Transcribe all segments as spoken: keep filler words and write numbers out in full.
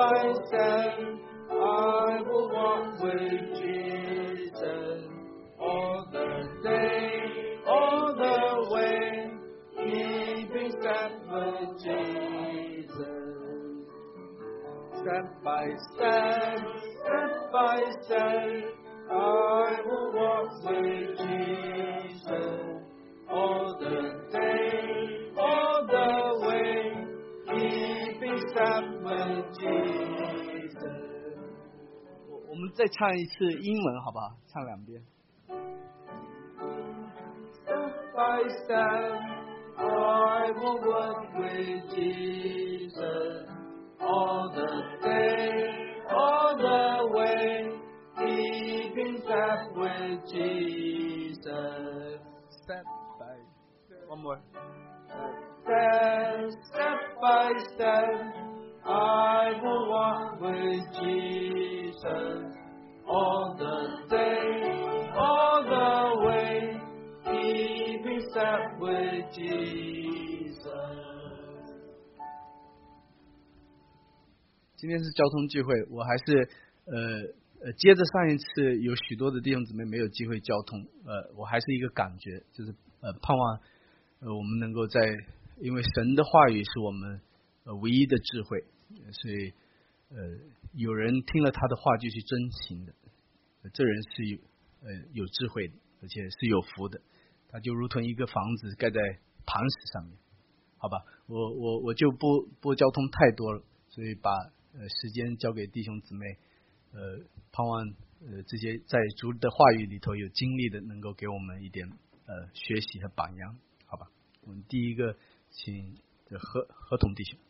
by step, I will walk with Jesus all the day, all the way, keeping step with Jesus. Step by step, step by step, I will walk with Jesus all the day, all the way, keeping step with Jesus. 我们再唱一次英文好不好？唱两遍。 Step by step, I will walk with Jesus all the day, all the way, keeping step with Jesus. Step by step. One more. Step, step by step, I will walk with Jesus all the day, all the way, keeping step with Jesus. 今天是交通聚会，我还是呃呃接着上一次有许多的弟兄姊妹没有机会交通，呃，我还是一个感觉，就是呃盼望呃我们能够在，因为神的话语是我们呃唯一的智慧，所以呃有人听了他的话就去遵行的，呃、这人是有呃有智慧的，而且是有福的，他就如同一个房子盖在磐石上面，好吧，我我我就不不交通太多了，所以把呃时间交给弟兄姊妹，呃盼望呃这些在主的话语里头有经历的，能够给我们一点呃学习和榜样，好吧？我们第一个请何何同弟兄。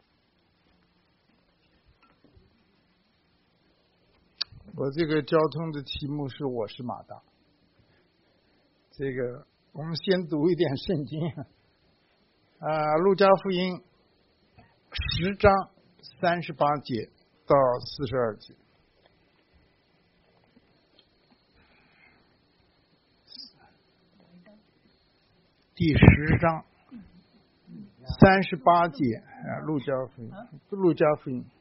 我这个交通的题目是我是马大。这个我们先读一点圣经啊，路加福音十章三十八节到四十二节。第十章三十八节啊，路加福音，路加福音。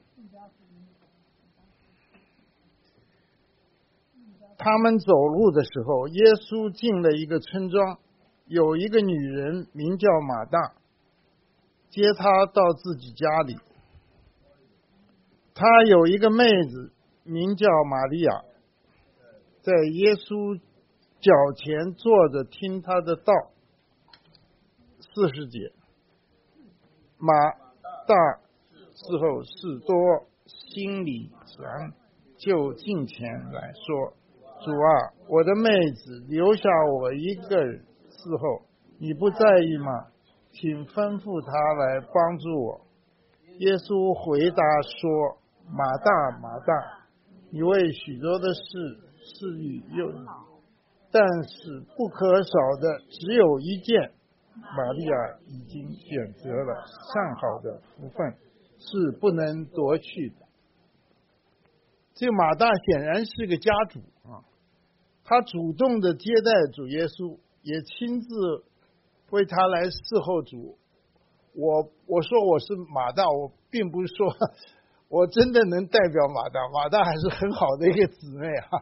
他们走路的时候，耶稣进了一个村庄，有一个女人名叫马大，接他到自己家里。他有一个妹子名叫玛利亚，在耶稣脚前坐着听他的道。四十节，马大伺候事多，心里烦，就近前来说，主啊，我的妹子留下我一个人伺候，你不在意吗？请吩咐他来帮助我。耶稣回答说，马大马大，你为许多的事事欲忧，但是不可少的只有一件，玛利亚已经选择了上好的福分，是不能夺去的。这个马大显然是个家主啊，他主动的接待主耶稣，也亲自为他来伺候主。我我说我是马大，我并不是说我真的能代表马大，马大还是很好的一个姊妹啊。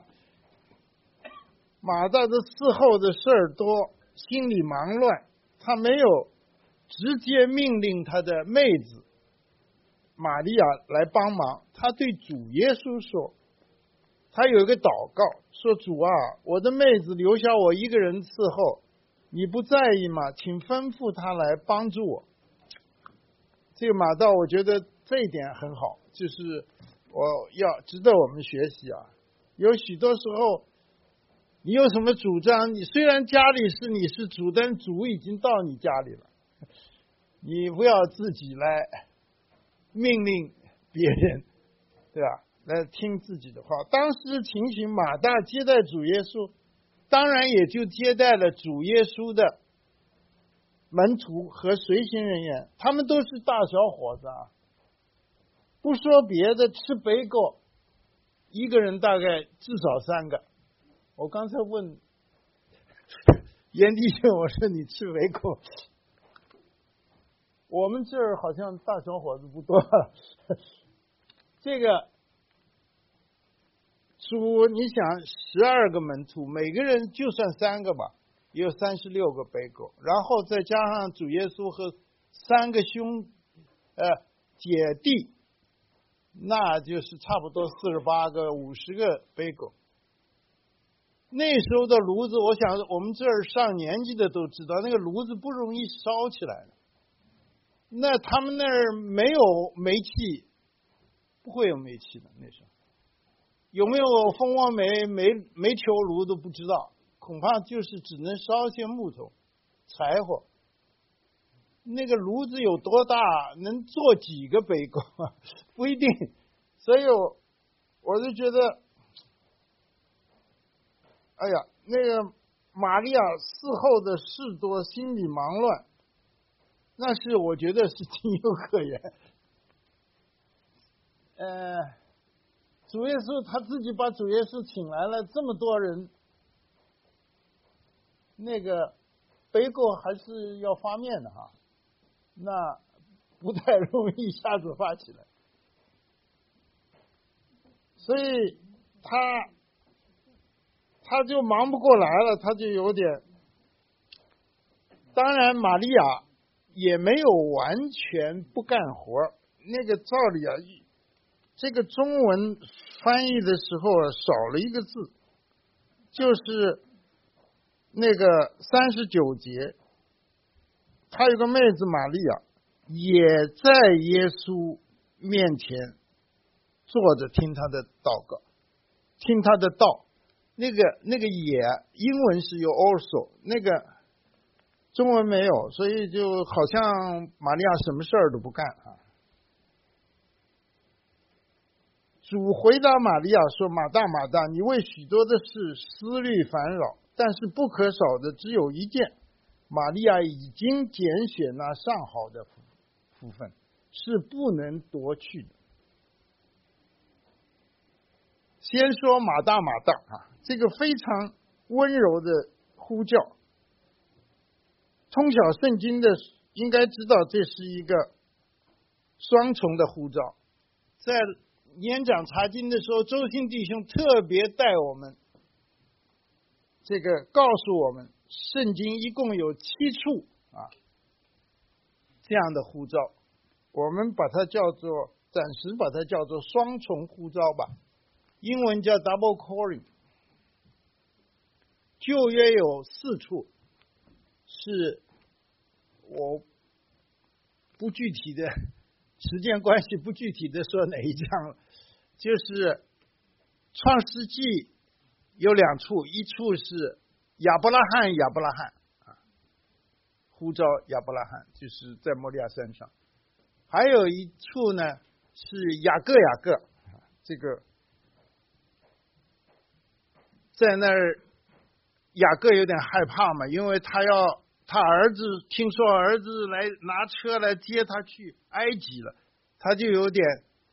马大的伺候的事儿多，心里忙乱，他没有直接命令他的妹子玛利亚来帮忙，他对主耶稣说，他有一个祷告，说主啊，我的妹子留下我一个人伺候，你不在意吗？请吩咐他来帮助我。这个马道我觉得这一点很好，就是我要值得我们学习啊。有许多时候你有什么主张，你虽然家里是你是主，但主已经到你家里了，你不要自己来命令别人，对吧？来听自己的话。当时情形，马大接待主耶稣，当然也就接待了主耶稣的门徒和随行人员，他们都是大小伙子啊。不说别的，吃北狗一个人大概至少三个。我刚才问严弟兄，我说你吃北狗，我们这儿好像大小伙子不多。 这个主，你想十二个门徒，每个人就算三个吧，也有三十六个背狗，然后再加上主耶稣和三个兄呃姐弟，那就是差不多四十八个、五十个背狗。那时候的炉子，我想我们这儿上年纪的都知道，那个炉子不容易烧起来的。那他们那儿没有煤气，不会有煤气的。那时候有没有蜂窝煤、煤煤球炉都不知道，恐怕就是只能烧些木头、柴火。那个炉子有多大，能做几个背狗不一定。所以我我就觉得。哎呀，那个玛利亚事后的事多，心里忙乱，那是我觉得是情有可原。呃，主耶稣他自己把主耶稣请来了，这么多人，那个背锅还是要发面的哈，那不太容易一下子发起来，所以他。他就忙不过来了，他就有点。当然，玛利亚也没有完全不干活，那个照理啊，这个中文翻译的时候啊，少了一个字，就是那个三十九节，他有个妹子玛利亚，也在耶稣面前坐着听他的祷告，听他的道。那个那个也英文是有 also， 那个中文没有，所以就好像玛利亚什么事儿都不干啊。主回答玛利亚说：“马大马大，你为许多的事思虑烦扰，但是不可少的只有一件。玛利亚已经拣选那上好的福分，是不能夺去的。”先说马大马大啊，这个非常温柔的呼叫。通晓圣经的应该知道，这是一个双重的呼召。在演讲查经的时候，周信弟兄特别带我们，这个告诉我们，圣经一共有七处啊这样的呼召，我们把它叫做，暂时把它叫做双重呼召吧。英文叫 double calling。 旧约有四处，是我不具体的时间关系不具体的说哪一章了，就是创世纪有两处，一处是亚伯拉罕亚伯拉罕啊，呼召亚伯拉罕，就是在摩利亚山上。还有一处呢是雅各雅各，这个在那儿雅各有点害怕嘛，因为他要他儿子听说儿子来拿车来接他去埃及了，他就有点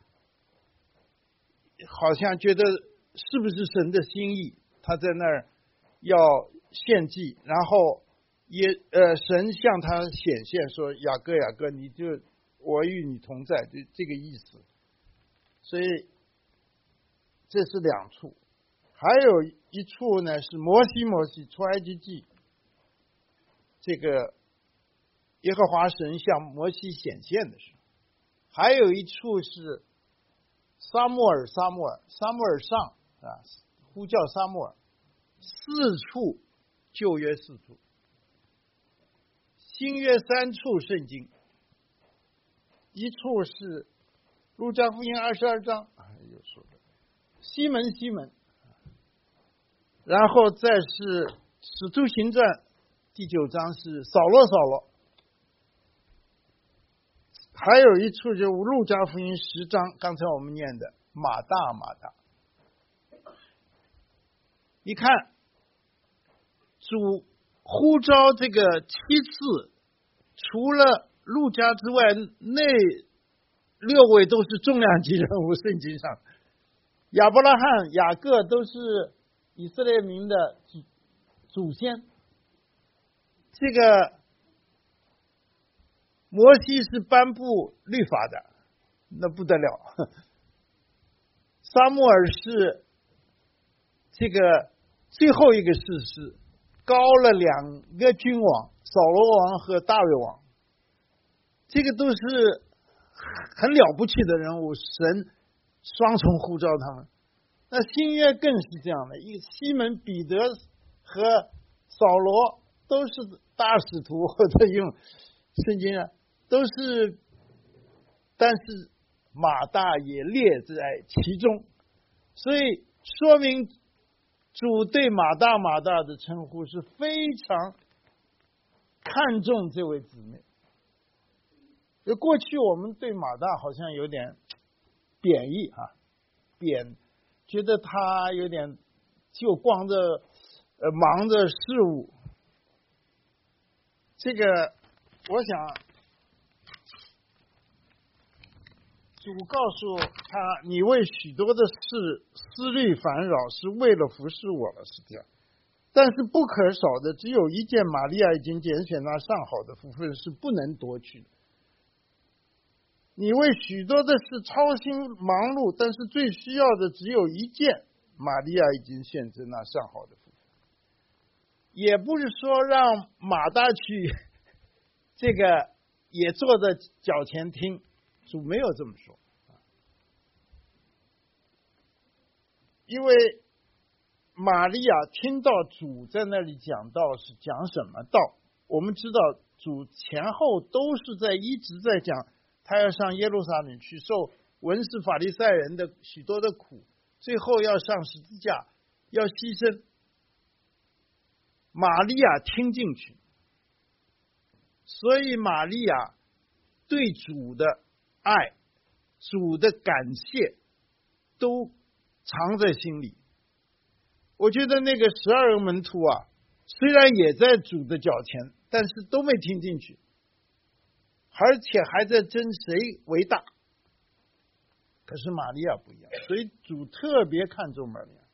好像觉得是不是神的心意，他在那儿要献祭，然后也呃神向他显现说，雅各雅各，你就我与你同在，就这个意思。所以这是两处。还有一处呢是摩西摩西出埃及记，这个耶和华神向摩西显现的时候。还有一处是撒母耳撒母耳撒母耳上啊，呼叫撒母耳。四处旧约四处，新约三处圣经。一处是路加福音二十二章，有说的西门西门，然后再是使徒行传第九章是扫罗扫罗，还有一处就路加福音十章，刚才我们念的马大马大。你看主呼召这个七次，除了路加之外，那六位都是重量级人物，圣经上亚伯拉罕雅各都是以色列民的祖先，这个摩西是颁布律法的，那不得了。 撒母耳是这个最后一个士师，高了两个君王，扫罗王和大卫王，这个都是很了不起的人物，神双重呼召他们。那新约更是这样的，一西门彼得和扫罗都是大使徒，或者用圣经啊，都是，但是马大也列在其中，所以说明主对马大马大的称呼是非常看重这位姊妹。就过去我们对马大好像有点贬义啊，贬，觉得他有点就光着呃忙着事务。这个我想主告诉他，你为许多的事思虑烦扰，是为了服侍我了，是这样。但是不可少的只有一件，玛利亚已经拣选那上好的福分，是不能夺取的。你为许多的事操心忙碌，但是最需要的只有一件，玛利亚已经选择那上好的福分。也不是说让马大去这个也坐在脚前听，主没有这么说。因为玛利亚听到主在那里讲道，是讲什么道？我们知道主前后都是在一直在讲他要上耶路撒冷去受文士法利赛人的许多的苦，最后要上十字架，要牺牲。玛利亚听进去，所以玛利亚对主的爱、主的感谢都藏在心里。我觉得那个十二个门徒啊，虽然也在主的脚前，但是都没听进去，而且还在争谁为大。可是玛利亚不一样，所以主特别看重玛利亚。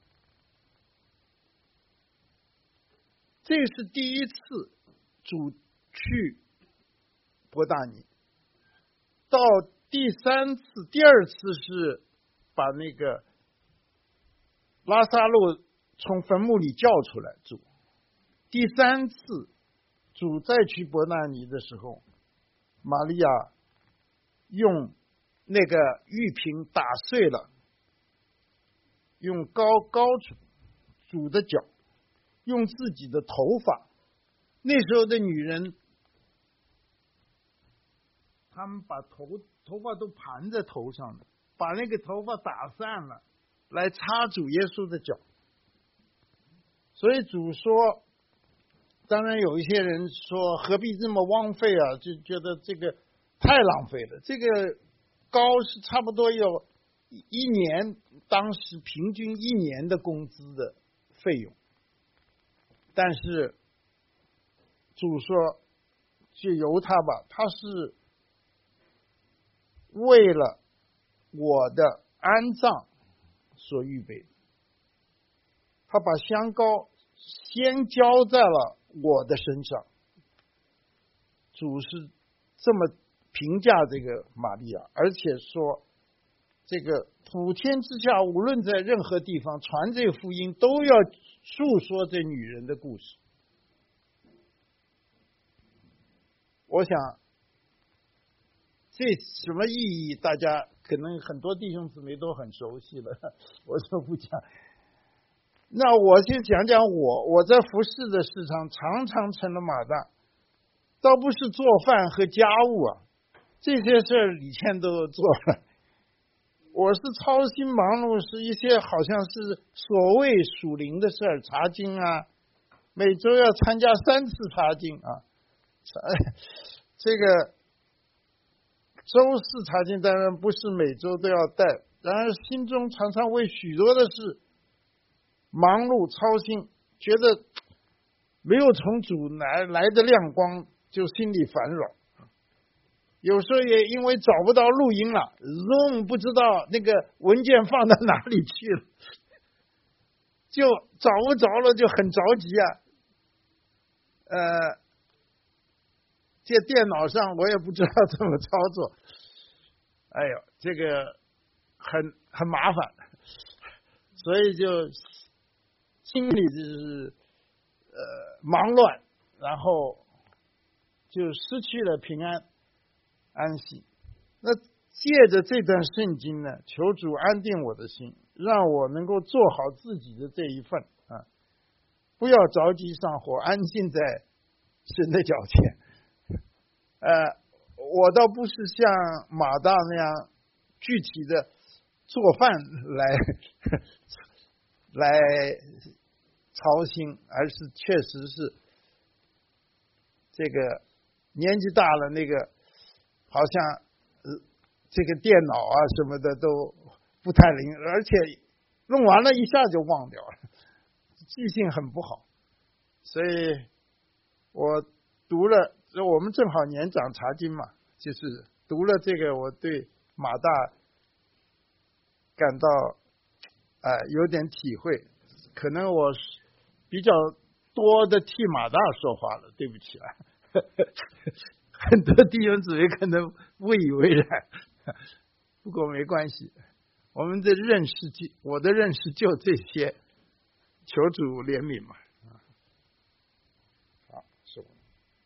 这是第一次主去伯大尼，到第三次、第二次是把那个拉撒路从坟墓里叫出来主。第三次主再去伯大尼的时候，玛利亚用那个玉瓶打碎了，用膏膏主主的脚，用自己的头发。那时候的女人，她们把头头发都盘在头上的，把那个头发打散了，来擦主耶稣的脚。所以主说，当然有一些人说何必这么枉费啊，就觉得这个太浪费了。这个膏是差不多有一年，当时平均一年的工资的费用。但是主说就由他吧，他是为了我的安葬所预备的。他把香膏先浇在了我的身上。主是这么评价这个玛利亚，而且说这个普天之下无论在任何地方传这个福音，都要述说这女人的故事。我想这什么意义，大家可能很多弟兄姊妹都很熟悉了，我就不讲。那我就讲讲我我在服侍的市场常常成了马大，倒不是做饭和家务啊，这些事儿以前都做了。我是操心忙碌，是一些好像是所谓属灵的事儿，查经啊，每周要参加三次查经啊。这个周四查经当然不是每周都要带，然而心中常常为许多的事忙碌操心，觉得没有从主来来的亮光，就心里烦扰。有时候也因为找不到录音了 ，Zoom 不知道那个文件放到哪里去了，就找不着了，就很着急啊。呃，这电脑上我也不知道怎么操作。哎呦，这个很很麻烦，所以就心里就是呃忙乱，然后就失去了平安安息。那借着这段圣经呢，求主安定我的心，让我能够做好自己的这一份啊，不要着急上火，安静在神的脚前。呃，我倒不是像马大那样具体的做饭来来操心，而是确实是这个年纪大了，那个好像呃这个电脑啊什么的都不太灵，而且弄完了一下就忘掉了，记性很不好。所以我读了，我们正好年长查经嘛，就是读了这个，我对马大感到呃有点体会，可能我比较多的替马大说话了，对不起啊，很多弟兄姊妹可能不以为然，不过没关系，我们的认识就我的认识就这些，求主怜悯嘛。好，是我。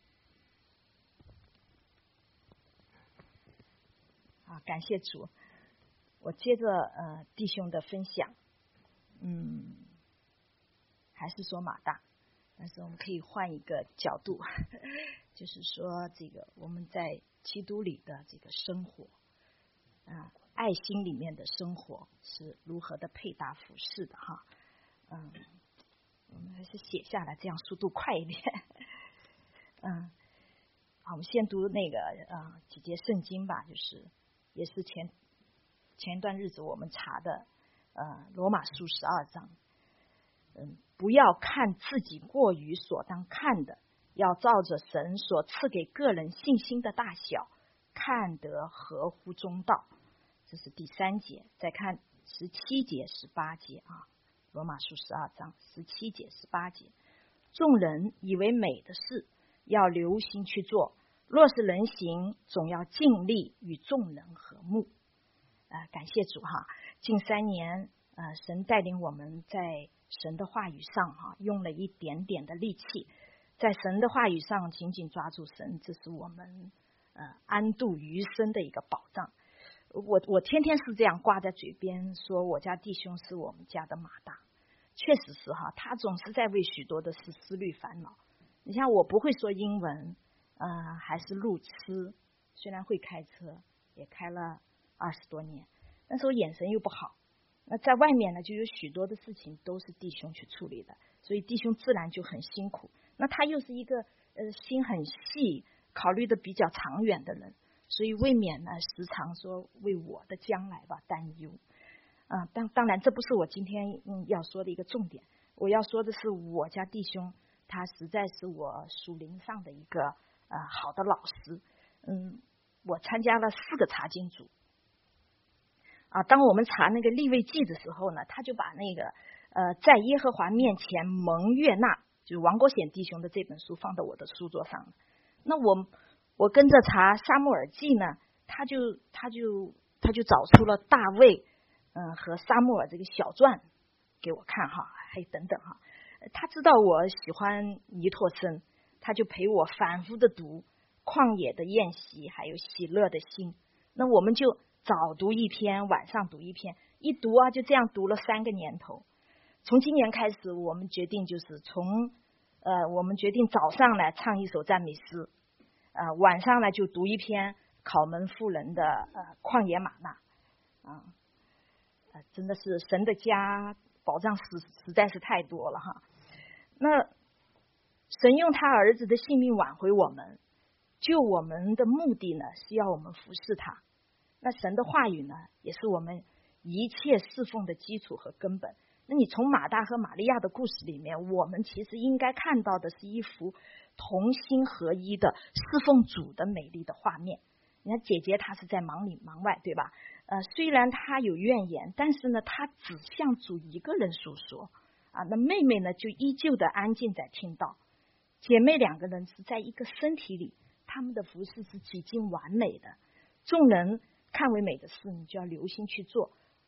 啊，感谢主。我接着呃弟兄的分享，嗯，还是说马大，但是我们可以换一个角度，就是说这个我们在基督里的这个生活，啊，爱心里面的生活是如何的配搭服饰的哈，嗯，我们还是写下来，这样速度快一点，嗯，好，我们先读那个呃几节圣经吧，就是也是前。前一段日子我们查的，呃，罗马书十二章，嗯，不要看自己过于所当看的，要照着神所赐给个人信心的大小，看得合乎中道。这是第三节。再看十七节、十八节啊，罗马书十二章十七节、十八节，众人以为美的事，要留心去做；若是人行，总要尽力与众人和睦。呃，感谢主哈！近三年，呃，神带领我们在神的话语上哈，用了一点点的力气，在神的话语上紧紧抓住神，这是我们呃安度余生的一个保障。我我天天是这样挂在嘴边，说我家弟兄是我们家的马大，确实是哈，他总是在为许多的事思虑烦恼。你像我不会说英文，呃，还是路痴，虽然会开车，也开了二十多年，但是我眼神又不好。那在外面呢，就有许多的事情都是弟兄去处理的，所以弟兄自然就很辛苦。那他又是一个呃心很细、考虑的比较长远的人，所以未免呢时常说为我的将来吧担忧。啊、呃，当当然这不是我今天嗯要说的一个重点。我要说的是我家弟兄，他实在是我属灵上的一个呃好的老师。嗯，我参加了四个查经组。啊，当我们查那个利未记的时候呢，他就把那个呃在耶和华面前蒙悦纳，就是王国显弟兄的这本书放到我的书桌上了。那我我跟着查撒母耳记呢，他就他就他就找出了大卫嗯、呃、和撒母耳这个小传给我看哈，还有等等哈。他知道我喜欢尼托生，他就陪我反复的读旷野的宴席，还有喜乐的心。那我们就早读一篇，晚上读一篇，一读啊，就这样读了三个年头。从今年开始，我们决定就是从呃，我们决定早上呢唱一首赞美诗，呃，晚上呢就读一篇考门妇人的呃旷野玛纳，啊、呃，真的是神的家宝藏实实在是太多了哈。那神用他儿子的性命挽回我们，救我们的目的呢，是要我们服侍他。那神的话语呢，也是我们一切侍奉的基础和根本。那你从马大和玛利亚的故事里面，我们其实应该看到的是一幅同心合一的侍奉主的美丽的画面。你看姐姐她是在忙里忙外，对吧？呃，虽然她有怨言，但是呢，她只向主一个人诉说啊。那妹妹呢，就依旧的安静在听到。姐妹两个人是在一个身体里，她们的服事是几近完美的。众人看为美的事，你就要留心去做；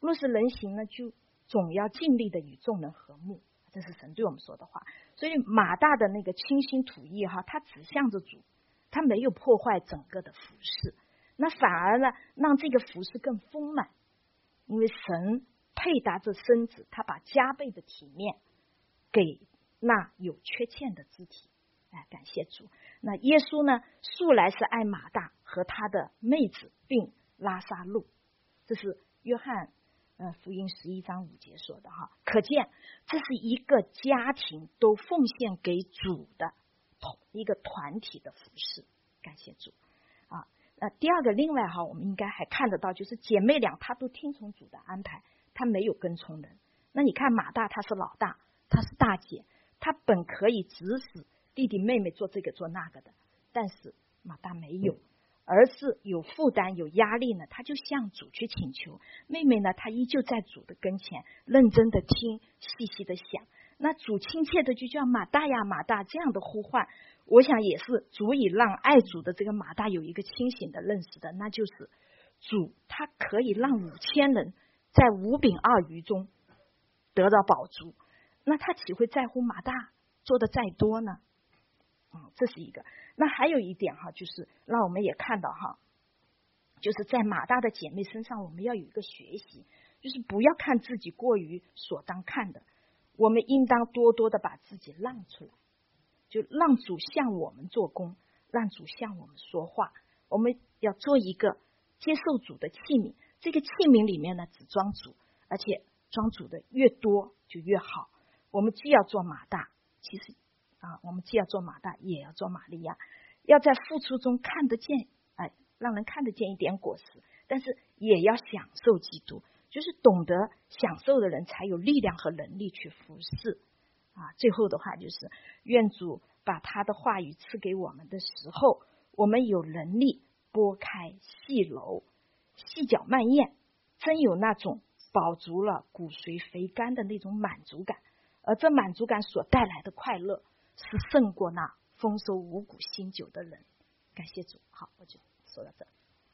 若是人行呢，就总要尽力的与众人和睦。这是神对我们说的话。所以马大的那个倾心吐意哈，他指向着主，他没有破坏整个的服事，那反而呢让这个服事更丰满。因为神配搭这身子，他把加倍的体面给那有缺陷的肢体。哎，感谢主。那耶稣呢，素来是爱马大和他的妹子并拉撒路，这是约翰呃福音十一章五节说的哈。可见这是一个家庭都奉献给主的一个团体的服事。感谢主啊。那第二个，另外哈，我们应该还看得到，就是姐妹俩她都听从主的安排，她没有跟从人。那你看马大他是老大，他是大姐，他本可以指使弟弟妹妹做这个做那个的，但是马大没有，而是有负担有压力呢，他就向主去请求。妹妹呢，她依旧在主的跟前认真的听，细细的想。那主亲切的就叫马大呀马大，这样的呼唤，我想也是足以让爱主的这个马大有一个清醒的认识的，那就是主他可以让五千人在五饼二鱼中得到饱足，那他岂会在乎马大做的再多呢？嗯，这是一个。那还有一点哈，就是让我们也看到哈，就是在马大的姐妹身上，我们要有一个学习，就是不要看自己过于所当看的，我们应当多多的把自己让出来，就让主向我们做工，让主向我们说话。我们要做一个接受主的器皿，这个器皿里面呢只装主，而且装主的越多就越好。我们既要做马大，其实啊，我们既要做马大，也要做玛利亚，要在付出中看得见，哎，让人看得见一点果实，但是也要享受基督，就是懂得享受的人才有力量和能力去服侍啊。最后的话就是，愿主把他的话语赐给我们的时候，我们有能力拨开细篓，细嚼慢咽，真有那种饱足了骨髓肥甘的那种满足感，而这满足感所带来的快乐，是胜过那丰收五谷新酒的人。感谢主。好，我就说到这。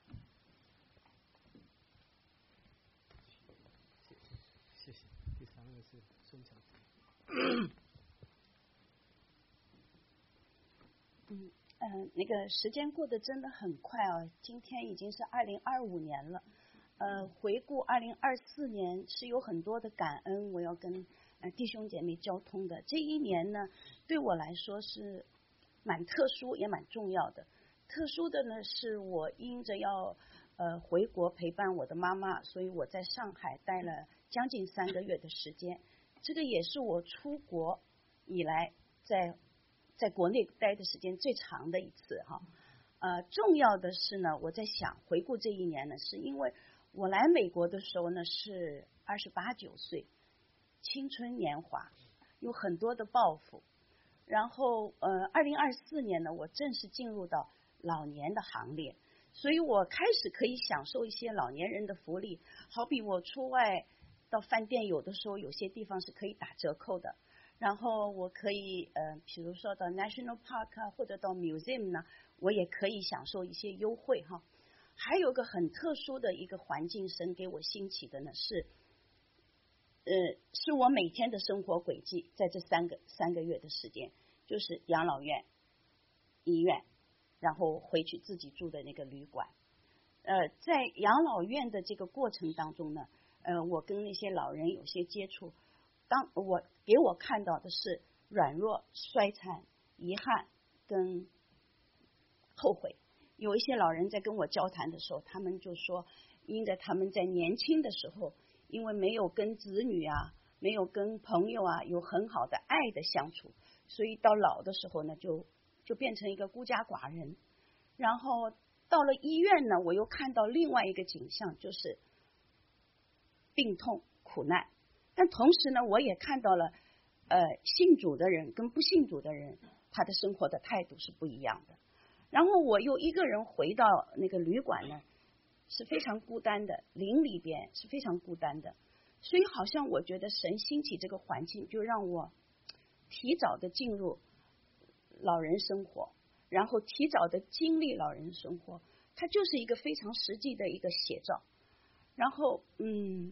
谢谢。第三个是孙强。 嗯呃，那个时间过得真的很快哦，今天已经是二零二五年了。呃，回顾二零二四年是有很多的感恩，我要跟呃弟兄姐妹交通的。这一年呢，对我来说是蛮特殊也蛮重要的。特殊的呢，是我因着要呃回国陪伴我的妈妈，所以我在上海待了将近三个月的时间。这个也是我出国以来在在国内待的时间最长的一次哈。呃，重要的是呢，我在想回顾这一年呢，是因为我来美国的时候呢是二十八九岁，青春年华，有很多的抱负。然后呃，二零二四年呢，我正式进入到老年的行列，所以我开始可以享受一些老年人的福利，好比我出外到饭店，有的时候有些地方是可以打折扣的。然后我可以呃，比如说到 National Park 啊，或者到 Museum 呢，我也可以享受一些优惠哈。还有个很特殊的一个环境，神给我兴起的呢是，呃，是我每天的生活轨迹，在这三个三个月的时间，就是养老院、医院，然后回去自己住的那个旅馆。呃，在养老院的这个过程当中呢，呃，我跟那些老人有些接触，当我给我看到的是软弱、衰残、遗憾跟后悔。有一些老人在跟我交谈的时候，他们就说，因着他们在年轻的时候，因为没有跟子女啊，没有跟朋友啊有很好的爱的相处，所以到老的时候呢，就就变成一个孤家寡人。然后到了医院呢，我又看到另外一个景象，就是病痛、苦难。但同时呢，我也看到了，呃，信主的人跟不信主的人，他的生活的态度是不一样的。然后我又一个人回到那个旅馆呢，是非常孤单的，灵里边是非常孤单的。所以好像我觉得神兴起这个环境，就让我提早的进入老人生活，然后提早的经历老人生活，它就是一个非常实际的一个写照。然后嗯，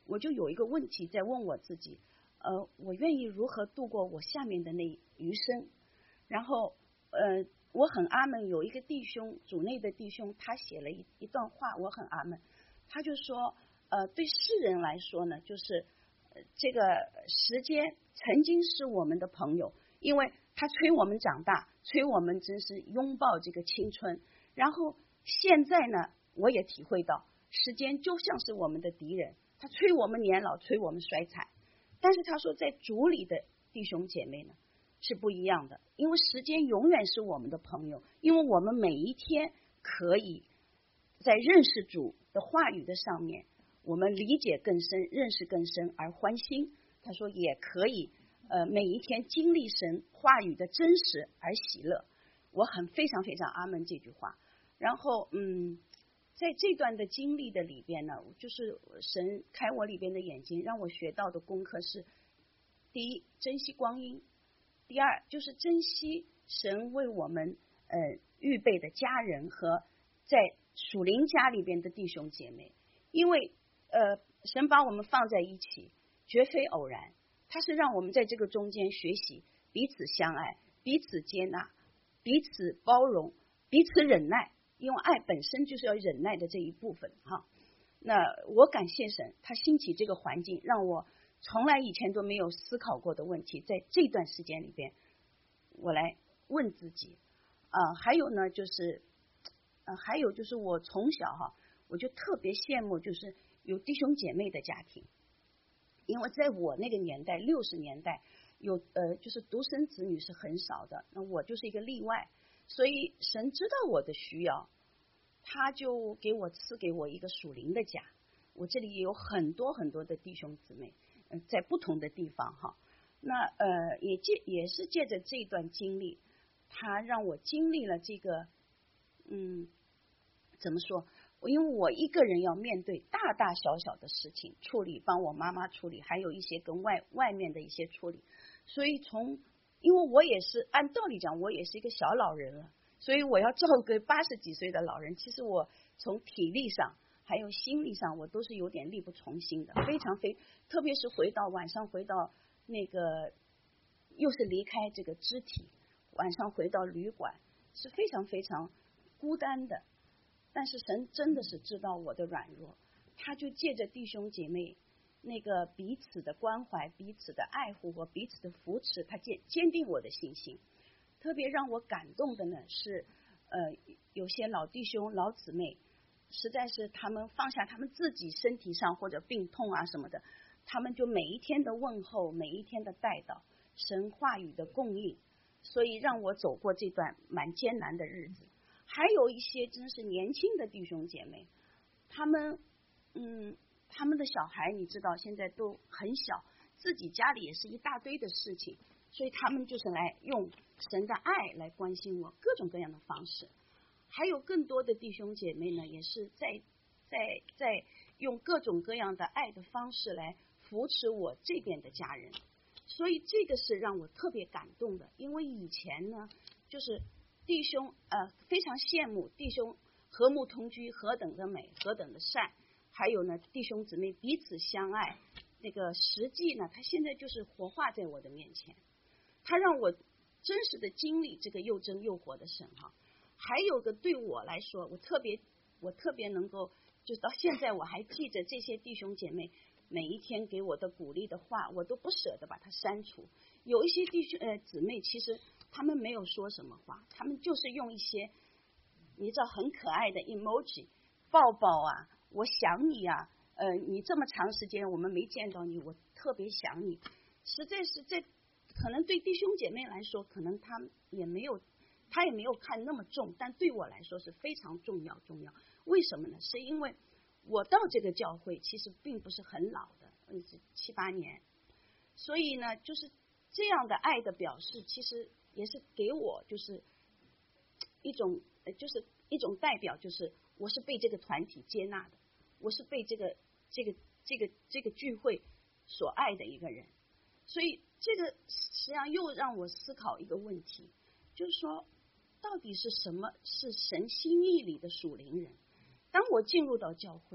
我就有一个问题在问我自己，呃，我愿意如何度过我下面的那余生？然后，呃，我很阿门。有一个弟兄，主内的弟兄，他写了一一段话，我很阿门。他就说，呃，对世人来说呢，就是、呃、这个时间曾经是我们的朋友，因为他催我们长大，催我们真是拥抱这个青春。然后现在呢，我也体会到，时间就像是我们的敌人，他催我们年老，催我们衰残。但是他说，在主里的弟兄姐妹呢是不一样的，因为时间永远是我们的朋友，因为我们每一天可以在认识主的话语的上面，我们理解更深，认识更深而欢心。他说也可以呃每一天经历神话语的真实而喜乐。我很非常非常阿门这句话。然后嗯在这段的经历的里边呢，就是神开我里边的眼睛，让我学到的功课是：第一，珍惜光阴；第二，就是珍惜神为我们呃预备的家人和在属灵家里边的弟兄姐妹。因为呃神把我们放在一起，绝非偶然，他是让我们在这个中间学习彼此相爱、彼此接纳、彼此包容、彼此忍耐。因为爱本身就是要忍耐的这一部分哈。那我感谢神，他兴起这个环境，让我从来以前都没有思考过的问题，在这段时间里边，我来问自己啊、呃。还有呢，就是呃，还有就是我从小哈，我就特别羡慕就是有弟兄姐妹的家庭，因为在我那个年代，六十年代有呃，就是独生子女是很少的，那我就是一个例外。所以神知道我的需要，他就给我赐给我一个属灵的家。我这里也有很多很多的弟兄姊妹，呃、在不同的地方哈。那呃也借也是借着这段经历，他让我经历了这个嗯怎么说？因为我一个人要面对大大小小的事情处理，帮我妈妈处理，还有一些跟外外面的一些处理，所以从因为我也是按道理讲，我也是一个小老人了，所以我要照顾八十几岁的老人。其实我从体力上还有心理上，我都是有点力不从心的，非常非，特别是回到晚上回到那个，又是离开这个肢体，晚上回到旅馆是非常非常孤单的。但是神真的是知道我的软弱，他就借着弟兄姐妹那个彼此的关怀、彼此的爱护和彼此的扶持，他坚坚定我的信心。特别让我感动的呢是，呃，有些老弟兄、老姊妹，实在是他们放下他们自己身体上或者病痛啊什么的，他们就每一天的问候，每一天的带祷，神话语的供应，所以让我走过这段蛮艰难的日子。还有一些真是年轻的弟兄姐妹，他们嗯。他们的小孩你知道现在都很小，自己家里也是一大堆的事情，所以他们就是来用神的爱来关心我，各种各样的方式。还有更多的弟兄姐妹呢，也是在在在用各种各样的爱的方式来扶持我这边的家人，所以这个是让我特别感动的。因为以前呢，就是弟兄呃非常羡慕弟兄和睦同居，何等的美，何等的善。还有呢，弟兄姊妹彼此相爱，那个实际呢，他现在就是活化在我的面前，他让我真实的经历这个又真又活的神哈。还有个对我来说，我特别我特别能够，就到现在我还记着这些弟兄姐妹每一天给我的鼓励的话，我都不舍得把它删除。有一些弟兄呃姊妹，其实他们没有说什么话，他们就是用一些你知道很可爱的 emoji 抱抱啊。我想你啊，呃，你这么长时间我们没见到你，我特别想你。实在是这可能对弟兄姐妹来说，可能他也没有，他也没有看那么重，但对我来说是非常重要重要。为什么呢？是因为我到这个教会其实并不是很老的，嗯，七八年，所以呢，就是这样的爱的表示，其实也是给我就是一种，就是一种代表，就是我是被这个团体接纳的。我是被这个这个这个这个聚会所爱的一个人，所以这个实际上又让我思考一个问题，就是说，到底是什么是神心意里的属灵人？当我进入到教会，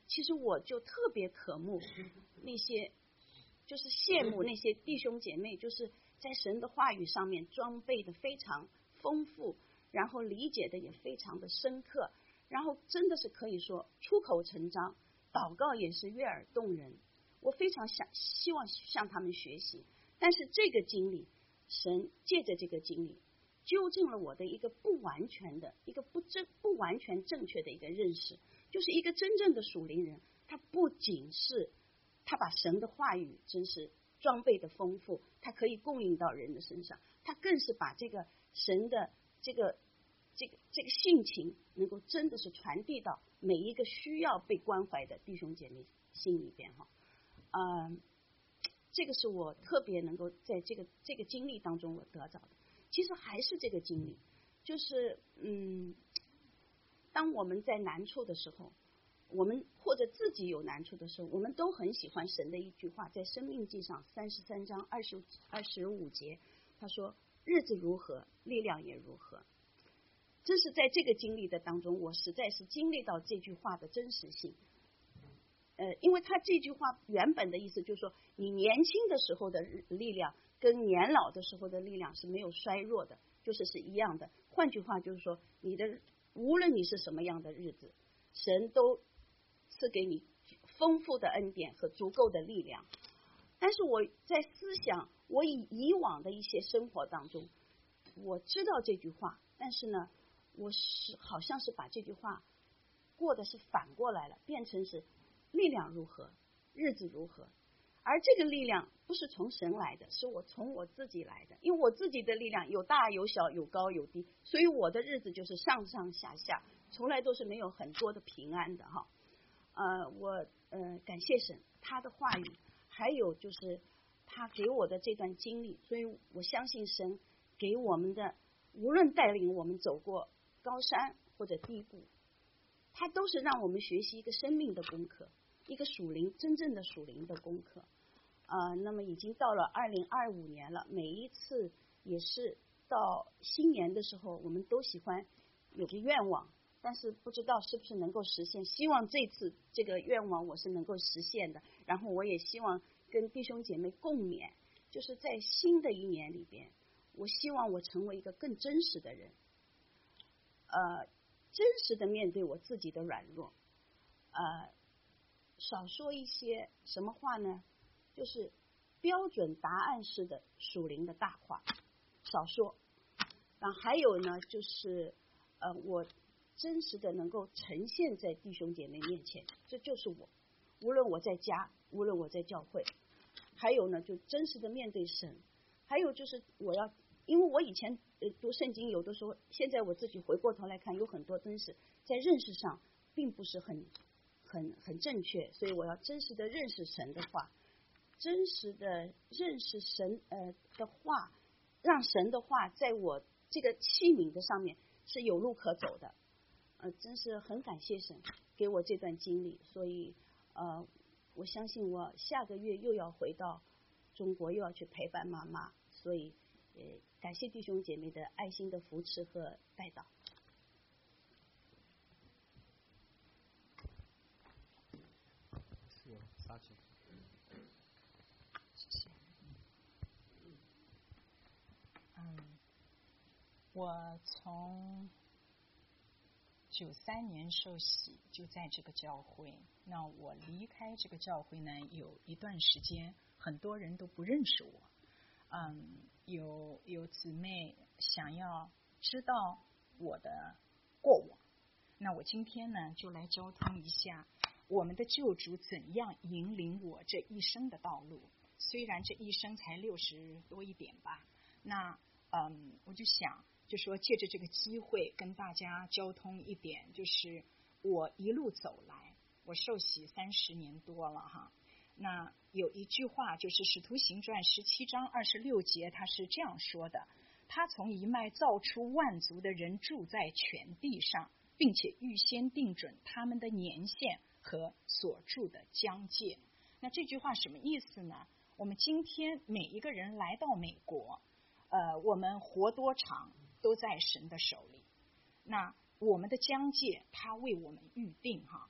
其实我就特别渴慕那些，就是羡慕那些弟兄姐妹，就是在神的话语上面装备的非常丰富，然后理解的也非常的深刻，然后真的是可以说出口成章，祷告也是悦耳动人。我非常想希望向他们学习，但是这个经历，神借着这个经历纠正了我的一个不完全的一个不正不完全正确的一个认识，就是一个真正的属灵人，他不仅是他把神的话语真是装备的丰富，他可以供应到人的身上，他更是把这个神的这个这个这个性情能够真的是传递到每一个需要被关怀的弟兄姐妹心里边哈。嗯，这个是我特别能够在这个这个经历当中我得到的。其实还是这个经历，就是嗯，当我们在难处的时候，我们或者自己有难处的时候，我们都很喜欢神的一句话，在生命记上三十三章二十二十五节，他说：“日子如何，力量也如何。”这是在这个经历的当中，我实在是经历到这句话的真实性。呃，因为他这句话原本的意思就是说，你年轻的时候的力量跟年老的时候的力量是没有衰弱的，就是是一样的。换句话就是说，你的无论你是什么样的日子，神都赐给你丰富的恩典和足够的力量。但是我在思想我以以往的一些生活当中，我知道这句话，但是呢，我是好像是把这句话过的是反过来了，变成是力量如何，日子如何。而这个力量不是从神来的，是我从我自己来的，因为我自己的力量有大有小，有高有低，所以我的日子就是上上下下，从来都是没有很多的平安的哈。呃，我呃感谢神他的话语，还有就是他给我的这段经历，所以我相信神给我们的，无论带领我们走过高山或者低谷，他都是让我们学习一个生命的功课，一个属灵真正的属灵的功课。呃，那么已经到了二零二五年了，每一次也是到新年的时候，我们都喜欢有个愿望，但是不知道是不是能够实现。希望这次这个愿望我是能够实现的，然后我也希望跟弟兄姐妹共勉，就是在新的一年里边，我希望我成为一个更真实的人，呃，真实的面对我自己的软弱，呃，少说一些什么话呢？就是标准答案式的属灵的大话，少说。然后还有呢，就是呃，我真实的能够呈现在弟兄姐妹面前，这就是我。无论我在家，无论我在教会，还有呢，就真实的面对神。还有就是我要，因为我以前呃读圣经，有的时候，现在我自己回过头来看，有很多真是在认识上并不是很很很正确，所以我要真实的认识神的话。真实的认识神呃的话，让神的话在我这个器皿的上面是有路可走的，呃，真是很感谢神给我这段经历，所以呃，我相信我下个月又要回到中国，又要去陪伴妈妈，所以呃，感谢弟兄姐妹的爱心的扶持和带导。 是有撒气。 嗯，我从九三年受洗就在这个教会，那我离开这个教会呢，有一段时间很多人都不认识我。嗯，有有姊妹想要知道我的过往，那我今天呢就来交通一下我们的救主怎样引领我这一生的道路。虽然这一生才六十多一点吧，那嗯，我就想就说借着这个机会跟大家交通一点，就是我一路走来，我受洗三十年多了哈。那有一句话就是《使徒行传》十七章二十六节，他是这样说的：他从一脉造出万族的人住在全地上，并且预先定准他们的年限和所住的疆界。那这句话什么意思呢？我们今天每一个人来到美国，呃，我们活多长都在神的手里。那我们的疆界他为我们预定哈。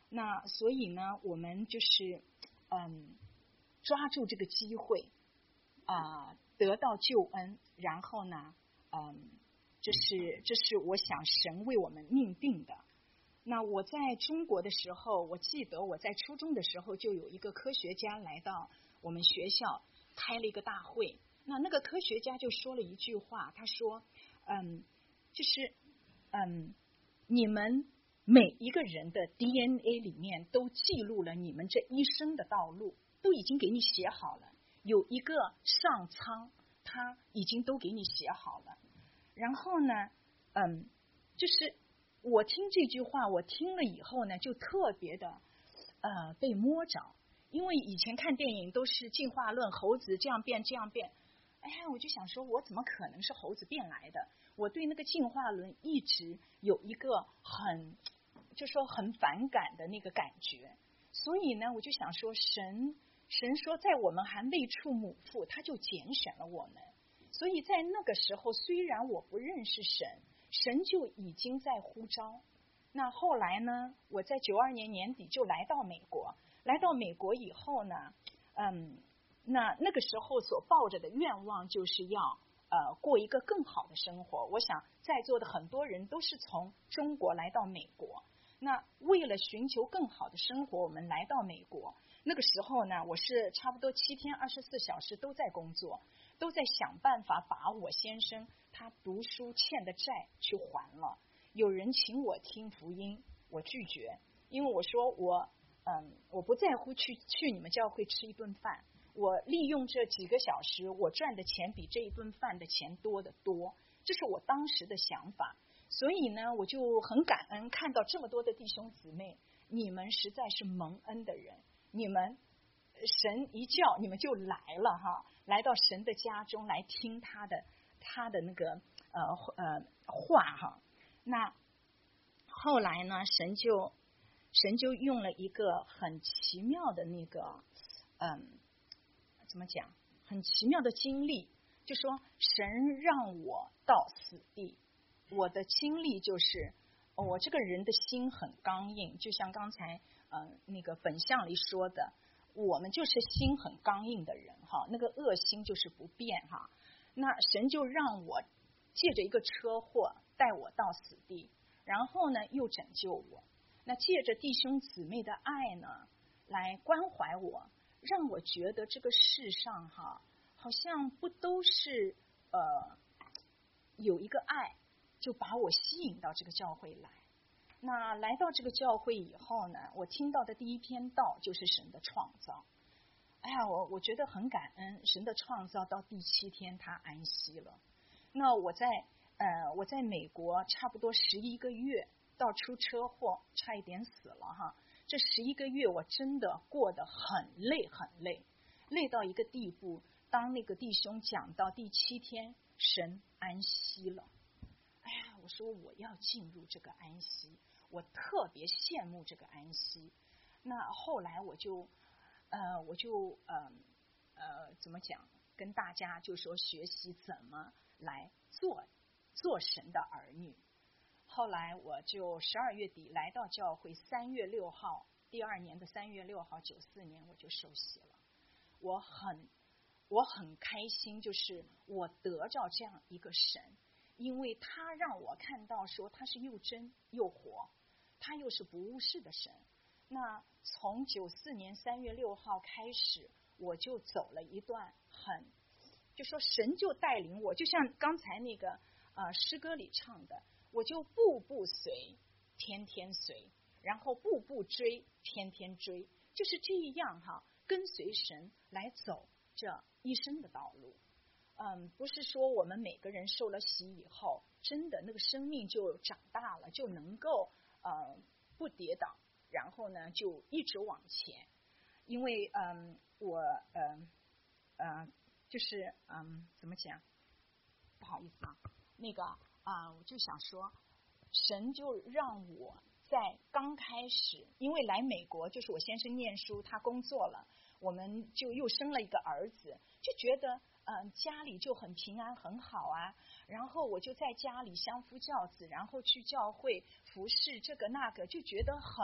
那所以呢，我们就是嗯抓住这个机会啊、呃，得到救恩，然后呢，嗯，这是这是我想神为我们命定的。那我在中国的时候，我记得我在初中的时候就有一个科学家来到我们学校开了一个大会。那那个科学家就说了一句话，他说：“嗯，就是嗯，你们每一个人的 D N A 里面都记录了你们这一生的道路，都已经给你写好了。有一个上苍，他已经都给你写好了。然后呢，嗯，就是我听这句话，我听了以后呢，就特别的呃被摸着，因为以前看电影都是进化论，猴子这样变这样变。”哎呀，我就想说，我怎么可能是猴子变来的？我对那个进化论一直有一个很，就说很反感的那个感觉。所以呢，我就想说，神神说，在我们还未出母腹，他就拣选了我们。所以在那个时候，虽然我不认识神，神就已经在呼召。那后来呢，我在九二年年底就来到美国，来到美国以后呢，嗯。那那个时候所抱着的愿望就是要呃过一个更好的生活。我想在座的很多人都是从中国来到美国，那为了寻求更好的生活，我们来到美国。那个时候呢，我是差不多七天二十四小时都在工作，都在想办法把我先生他读书欠的债去还了。有人请我听福音，我拒绝，因为我说我嗯我不在乎去去你们教会吃一顿饭。我利用这几个小时，我赚的钱比这一顿饭的钱多得多，这是我当时的想法。所以呢，我就很感恩看到这么多的弟兄姊妹，你们实在是蒙恩的人，你们神一叫你们就来了哈，来到神的家中来听他的他的那个呃呃话哈。那后来呢，神就神就用了一个很奇妙的那个嗯。怎么讲？很奇妙的经历，就说神让我到死地。我的经历就是，我这个人的心很刚硬，就像刚才呃那个本相里说的，我们就是心很刚硬的人哈，那个恶心就是不变哈。那神就让我借着一个车祸带我到死地，然后呢又拯救我。那借着弟兄姊妹的爱呢，来关怀我。让我觉得这个世上哈，好像不都是呃有一个爱，就把我吸引到这个教会来。那来到这个教会以后呢，我听到的第一篇道就是神的创造。哎呀，我我觉得很感恩，神的创造到第七天他安息了。那我在呃我在美国差不多十一个月，到出车祸差一点死了哈。这十一个月我真的过得很累很累，累到一个地步，当那个弟兄讲到第七天神安息了，哎呀，我说我要进入这个安息，我特别羡慕这个安息。那后来我就呃我就呃呃怎么讲，跟大家就说学习怎么来做做神的儿女。后来我就十二月底来到教会，三月六号，第二年的三月六号，九四年我就受洗了。我很我很开心，就是我得着这样一个神，因为他让我看到说他是又真又活，他又是不误事的神。那从九四年三月六号开始，我就走了一段很，就说神就带领我，就像刚才那个呃诗歌里唱的。我就步步随，天天随，然后步步追，天天追，就是这样哈，跟随神来走这一生的道路。嗯，不是说我们每个人受了洗以后，真的那个生命就长大了，就能够呃不跌倒，然后呢就一直往前。因为嗯，我嗯呃就是嗯怎么讲？不好意思啊，那个。啊，我就想说，神就让我在刚开始，因为来美国就是我先生念书，他工作了，我们就又生了一个儿子，就觉得嗯、呃、家里就很平安很好啊。然后我就在家里相夫教子，然后去教会服侍这个那个，就觉得很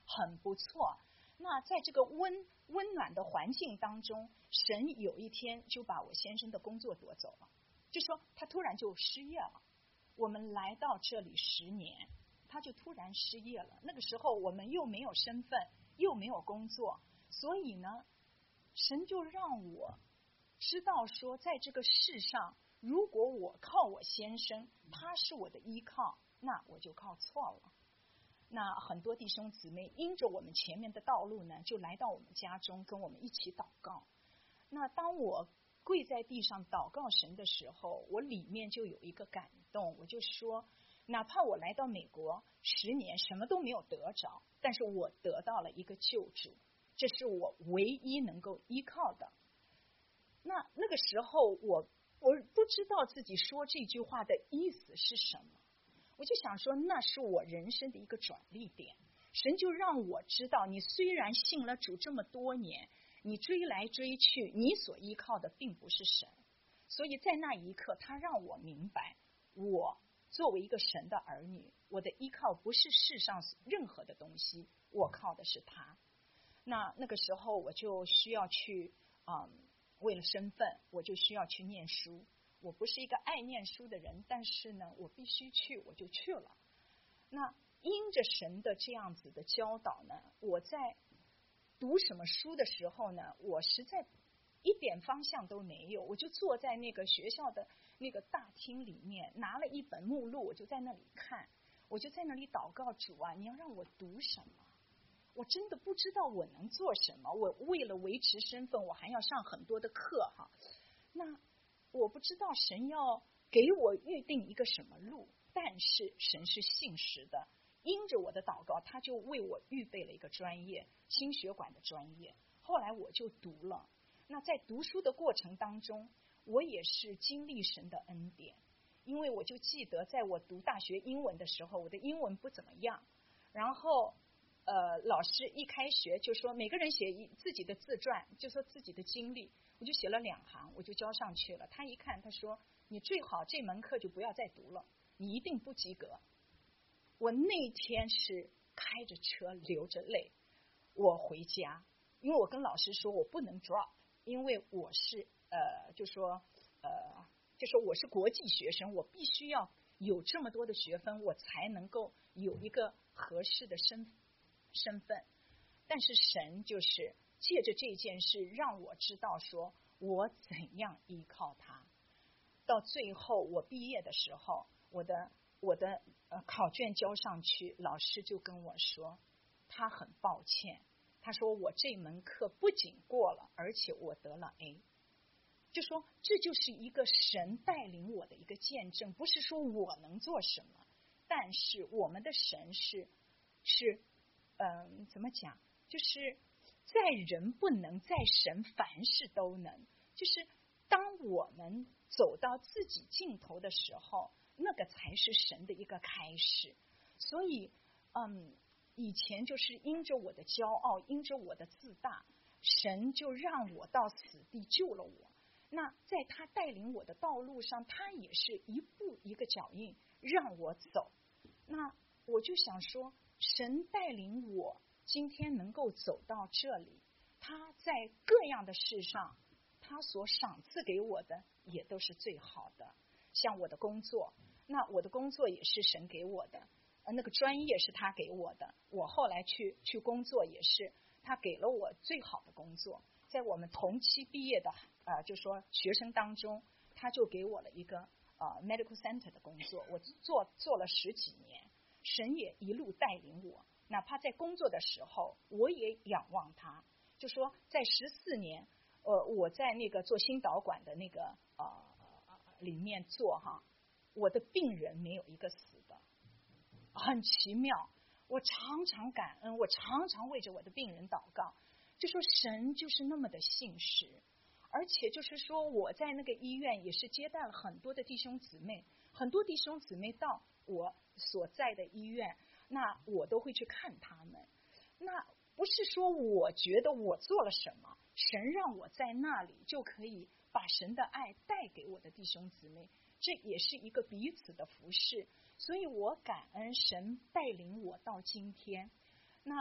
很不错。那在这个温温暖的环境当中，神有一天就把我先生的工作夺走了，就说他突然就失业了。我们来到这里十年，他就突然失业了。那个时候我们又没有身份，又没有工作，所以呢，神就让我知道说，在这个世上，如果我靠我先生，他是我的依靠，那我就靠错了。那很多弟兄姊妹因着我们前面的道路呢，就来到我们家中跟我们一起祷告。那当我跪在地上祷告神的时候，我里面就有一个感动，我就说，哪怕我来到美国十年什么都没有得着，但是我得到了一个救主，这是我唯一能够依靠的。那那个时候我我不知道自己说这句话的意思是什么，我就想说那是我人生的一个转捩点。神就让我知道，你虽然信了主这么多年，你追来追去，你所依靠的并不是神。所以在那一刻，他让我明白，我作为一个神的儿女，我的依靠不是世上任何的东西，我靠的是他。那那个时候我就需要去嗯，为了身份，我就需要去念书。我不是一个爱念书的人，但是呢，我必须去，我就去了。那因着神的这样子的教导呢，我在读什么书的时候呢，我实在一点方向都没有，我就坐在那个学校的那个大厅里面，拿了一本目录，我就在那里看，我就在那里祷告，主啊，你要让我读什么？我真的不知道我能做什么，我为了维持身份，我还要上很多的课哈。那我不知道神要给我预定一个什么路，但是神是信实的，因着我的祷告，他就为我预备了一个专业，心血管的专业。后来我就读了。那在读书的过程当中，我也是经历神的恩典，因为我就记得在我读大学英文的时候，我的英文不怎么样，然后呃，老师一开学就说每个人写一自己的自传，就说自己的经历，我就写了两行，我就交上去了。他一看，他说你最好这门课就不要再读了，你一定不及格。我那天是开着车流着泪，我回家，因为我跟老师说我不能 drop， 因为我是呃，就说呃，就说我是国际学生，我必须要有这么多的学分，我才能够有一个合适的身份。身份，但是神就是借着这件事让我知道说我怎样依靠他。到最后我毕业的时候，我的我的呃考卷交上去，老师就跟我说他很抱歉，他说我这门课不仅过了，而且我得了 A， 就说这就是一个神带领我的一个见证，不是说我能做什么，但是我们的神是是嗯，怎么讲？就是在人不能，在神凡事都能。就是当我们走到自己尽头的时候，那个才是神的一个开始。所以，嗯，以前就是因着我的骄傲，因着我的自大，神就让我到死地救了我。那在他带领我的道路上，他也是一步一个脚印让我走。那我就想说，神带领我今天能够走到这里，他在各样的事上，他所赏赐给我的也都是最好的。像我的工作，那我的工作也是神给我的，呃，那个专业是他给我的，我后来去去工作也是他给了我最好的工作。在我们同期毕业的呃，就说学生当中，他就给我了一个呃 medical center 的工作，我做做了十几年。神也一路带领我，哪怕在工作的时候，我也仰望他。就说在十四年，呃，我在那个做心导管的那个呃里面做哈，我的病人没有一个死的，很奇妙。我常常感恩，我常常为着我的病人祷告。就说神就是那么的信实，而且就是说我在那个医院也是接待了很多的弟兄姊妹，很多弟兄姊妹到我所在的医院，那我都会去看他们。那不是说我觉得我做了什么，神让我在那里就可以把神的爱带给我的弟兄姊妹，这也是一个彼此的服事。所以我感恩神带领我到今天。那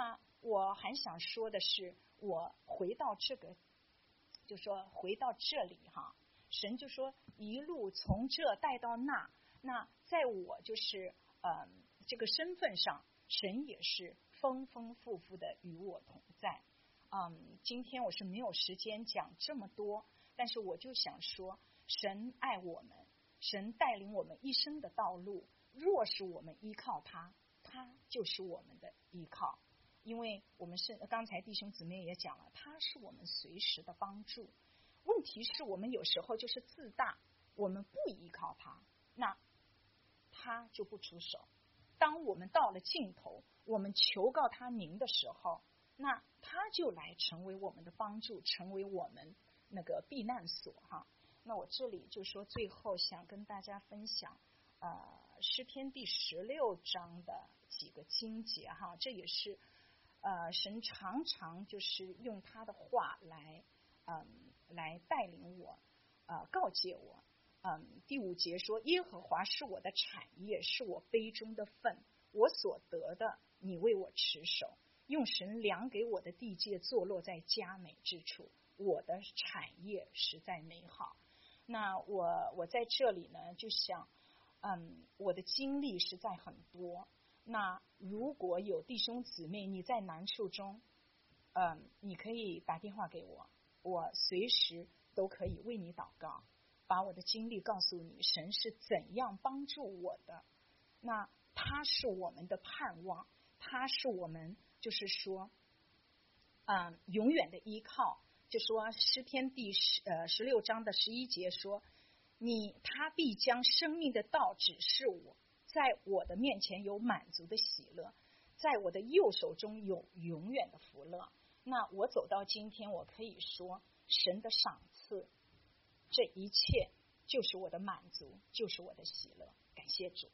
我还想说的是，我回到这个，就说回到这里哈，神就说一路从这带到那，那在我就是呃这个身份上，神也是丰丰富富的与我同在。嗯，今天我是没有时间讲这么多，但是我就想说，神爱我们，神带领我们一生的道路，若是我们依靠他，他就是我们的依靠。因为我们是刚才弟兄姊妹也讲了，他是我们随时的帮助。问题是我们有时候就是自大，我们不依靠他，那他就不出手。当我们到了尽头，我们求告他名的时候，那他就来成为我们的帮助，成为我们那个避难所哈。那我这里就说最后想跟大家分享呃诗篇第十六章的几个经节哈，这也是呃神常常就是用他的话来嗯、呃、来带领我呃告诫我。嗯，第五节说，耶和华是我的产业，是我杯中的份，我所得的你为我持守，用神量给我的地界坐落在佳美之处，我的产业实在美好。那我我在这里呢就想嗯，我的经历实在很多，那如果有弟兄姊妹你在难处中，嗯，你可以打电话给我，我随时都可以为你祷告，把我的经历告诉你，神是怎样帮助我的。那他是我们的盼望，他是我们就是说嗯，永远的依靠。就说诗篇第十呃十六章的十一节说，你他必将生命的道指示我，在我的面前有满足的喜乐，在我的右手中有永远的福乐。那我走到今天，我可以说神的赏赐，这一切就是我的满足，就是我的喜乐。感谢主。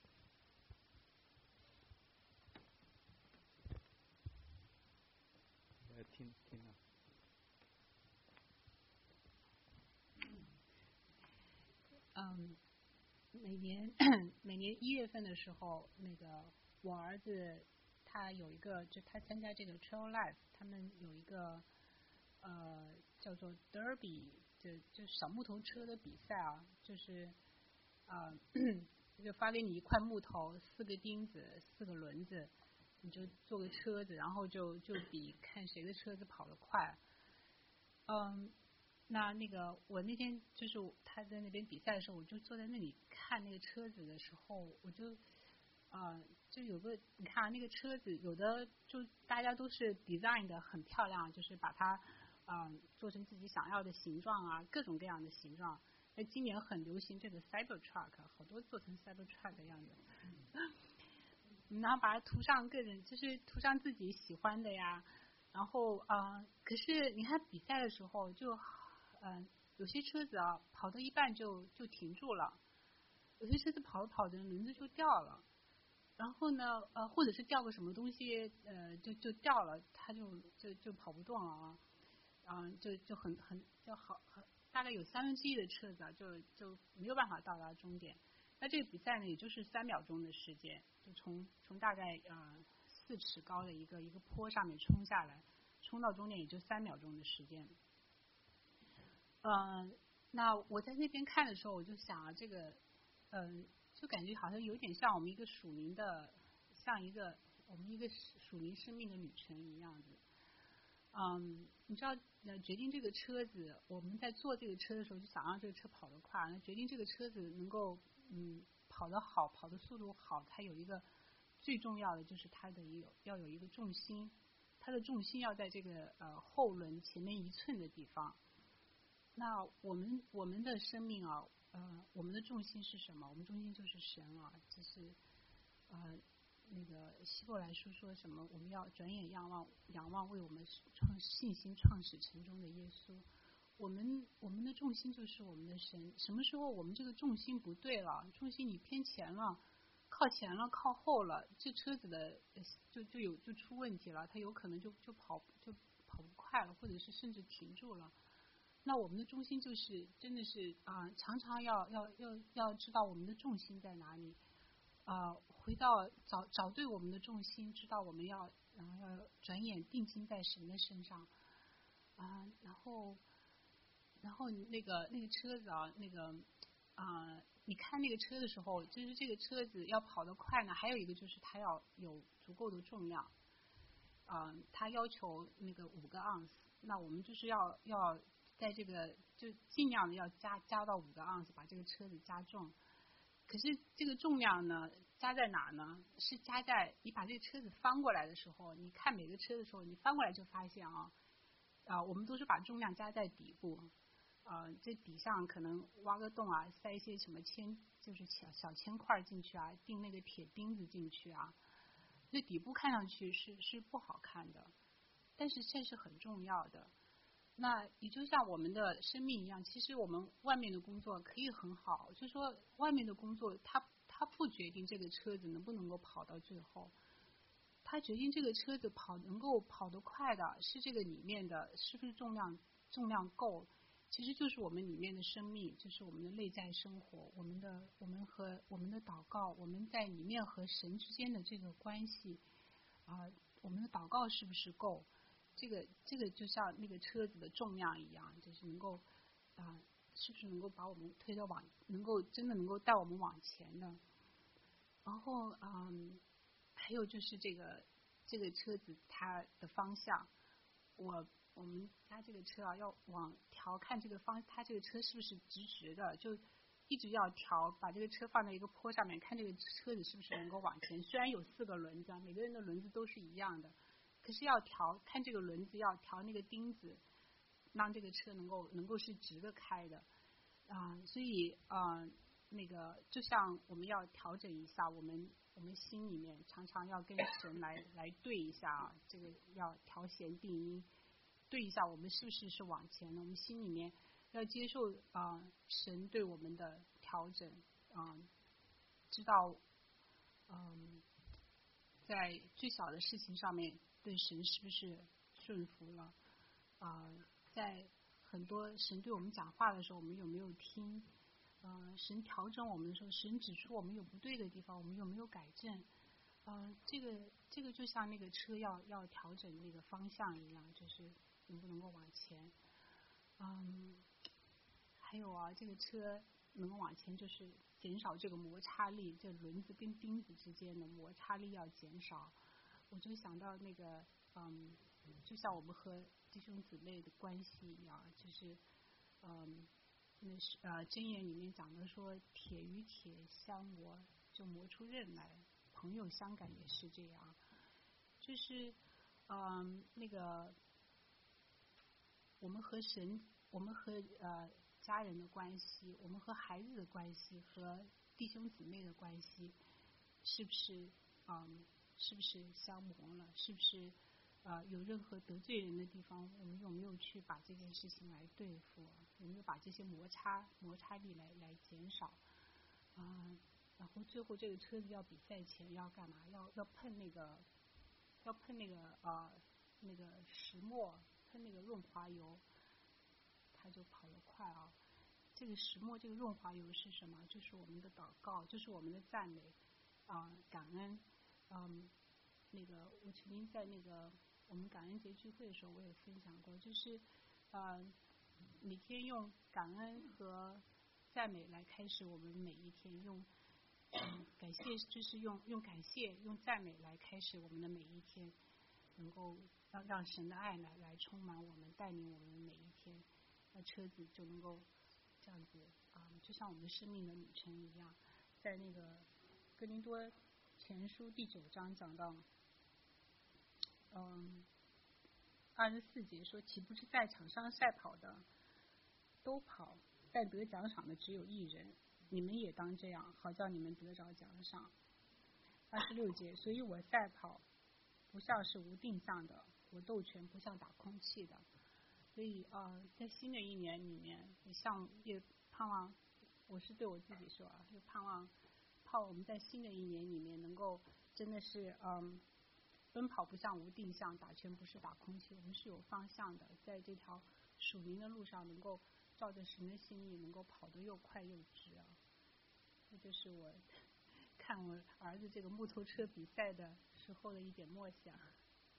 来听听啊。 嗯，每年每年一月份的时候，那个我儿子他有一个，就他参加这个 Trail Life， 他们有一个呃叫做 Derby， 就就小木头车的比赛啊，就是啊、呃、就发给你一块木头，四个钉子，四个轮子，你就做个车子，然后就就比看谁的车子跑得快。嗯。那那个我那天就是他在那边比赛的时候，我就坐在那里看那个车子的时候，我就啊、呃、就有个你看啊，那个车子有的就大家都是 design 的很漂亮，就是把它啊、呃、做成自己想要的形状啊，各种各样的形状。那今年很流行这个 Cybertruck， 好多做成 Cybertruck 的样子，然后把它涂上各种，就是涂上自己喜欢的呀。然后啊、呃，可是你看比赛的时候就。嗯，有些车子啊跑到一半就就停住了，有些车子跑着跑着轮子就掉了，然后呢呃或者是掉个什么东西呃就就掉了，它就就就跑不动了啊，啊就就很很就好很大概有三分之一的车子啊就就没有办法到达终点。那这个比赛呢也就是三秒钟的时间，就从从大概呃四尺高的一个一个坡上面冲下来，冲到终点也就三秒钟的时间。嗯、呃，那我在那边看的时候，我就想啊，这个，嗯、呃，就感觉好像有点像我们一个属灵的，像一个我们一个属灵生命的旅程一样的。嗯，你知道，呃，决定这个车子，我们在坐这个车的时候，就想让这个车跑得快。那决定这个车子能够，嗯，跑得好，跑的速度好，它有一个最重要的就是它的有要有一个重心，它的重心要在这个呃后轮前面一寸的地方。那我们我们的生命啊，呃，我们的重心是什么？我们重心就是神啊，就是呃那个希伯来书说什么？我们要转眼仰望，仰望为我们创信心创始成终的耶稣。我们我们的重心就是我们的神。什么时候我们这个重心不对了？重心你偏前了，靠前了，靠后了，这车子的就就有就出问题了，它有可能就就跑就跑不快了，或者是甚至停住了。那我们的重心就是真的是啊、呃，常常要要要要知道我们的重心在哪里啊、呃，回到找找对我们的重心，知道我们要然后要转眼定睛在神的身上啊，然后然后那个那个车子啊，那个啊，你看那个车的时候，就是这个车子要跑得快呢，还有一个就是它要有足够的重量啊，它要求那个五个盎司，那我们就是要要在这个就尽量的要加加到五个盎司，把这个车子加重。可是这个重量呢，加在哪呢？是加在你把这个车子翻过来的时候，你看每个车的时候，你翻过来就发现啊，啊，我们都是把重量加在底部，啊，这底上可能挖个洞啊，塞一些什么铅，就是小小铅块进去啊，钉那个铁钉子进去啊，这底部看上去是是不好看的，但是这是很重要的。那也就像我们的生命一样，其实我们外面的工作可以很好，就是说外面的工作它它不决定这个车子能不能够跑到最后，它决定这个车子跑能够跑得快的是这个里面的是不是重量重量够，其实就是我们里面的生命，就是我们的内在生活，我们的我们和我们的祷告，我们在里面和神之间的这个关系啊、呃，我们的祷告是不是够？这个这个就像那个车子的重量一样，就是能够啊、呃，是不是能够把我们推到往，能够真的能够带我们往前的。然后嗯，还有就是这个这个车子它的方向，我我们家这个车啊要往调，看这个方，它这个车是不是直直的，就一直要调，把这个车放在一个坡上面，看这个车子是不是能够往前。虽然有四个轮子，每个人的轮子都是一样的。可是要调，看这个轮子要调那个钉子，让这个车能够能够是直的开的啊、呃，所以啊、呃，那个就像我们要调整一下，我们我们心里面常常要跟神来来对一下啊，这个要调弦定音，对一下我们是不是是往前的，我们心里面要接受啊、呃、神对我们的调整啊、呃，知道嗯、呃，在最小的事情上面。对神是不是顺服了啊、呃？在很多神对我们讲话的时候，我们有没有听？嗯、呃，神调整我们的时候，神指出我们有不对的地方，我们有没有改正？嗯、呃，这个这个就像那个车要要调整那个方向一样，就是能不能够往前？嗯，还有啊，这个车能够往前，就是减少这个摩擦力，这轮子跟钉子之间的摩擦力要减少。我就想到那个，嗯，就像我们和弟兄姊妹的关系一样，就是，嗯，那是呃箴言里面讲的说，铁与铁相磨，就磨出刃来；朋友相感也是这样，就是，嗯，那个我们和神，我们和呃家人的关系，我们和孩子的关系，和弟兄姊妹的关系，是不是嗯？是不是相磨了？是不是呃有任何得罪人的地方？我们有没有去把这件事情来对付？有没有把这些摩擦摩擦力来来减少？啊、呃，然后最后这个车子要比赛前要干嘛？要要喷那个，要喷那个啊、呃、那个石墨，喷那个润滑油，它就跑得快啊。这个石墨，这个润滑油是什么？就是我们的祷告，就是我们的赞美啊、呃，感恩。嗯，那个我曾经在那个我们感恩节聚会的时候，我也分享过，就是呃每天用感恩和赞美来开始我们每一天，用嗯感谢就是用用感谢用赞美来开始我们的每一天，能够让让神的爱来来充满我们，带领我们每一天，那车子就能够这样子啊、嗯，就像我们生命的旅程一样，在那个哥林多前书第九章讲到，嗯，二十四节说，岂不是在场上赛跑的都跑，但得奖赏的只有一人，你们也当这样，好叫你们得着奖赏。二十六节，所以我赛跑不像是无定向的，我斗拳不像打空气的。所以啊、呃，在新的一年里面，也像也盼望，我是对我自己说啊，就盼望。盼望我们在新的一年里面能够真的是嗯，奔跑不像无定向，打拳不是打空气，我们是有方向的，在这条属灵的路上能够照着神的心意，能够跑得又快又直啊！这就是我看我儿子这个木头车比赛的时候的一点默想。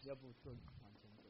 要不坐往前走。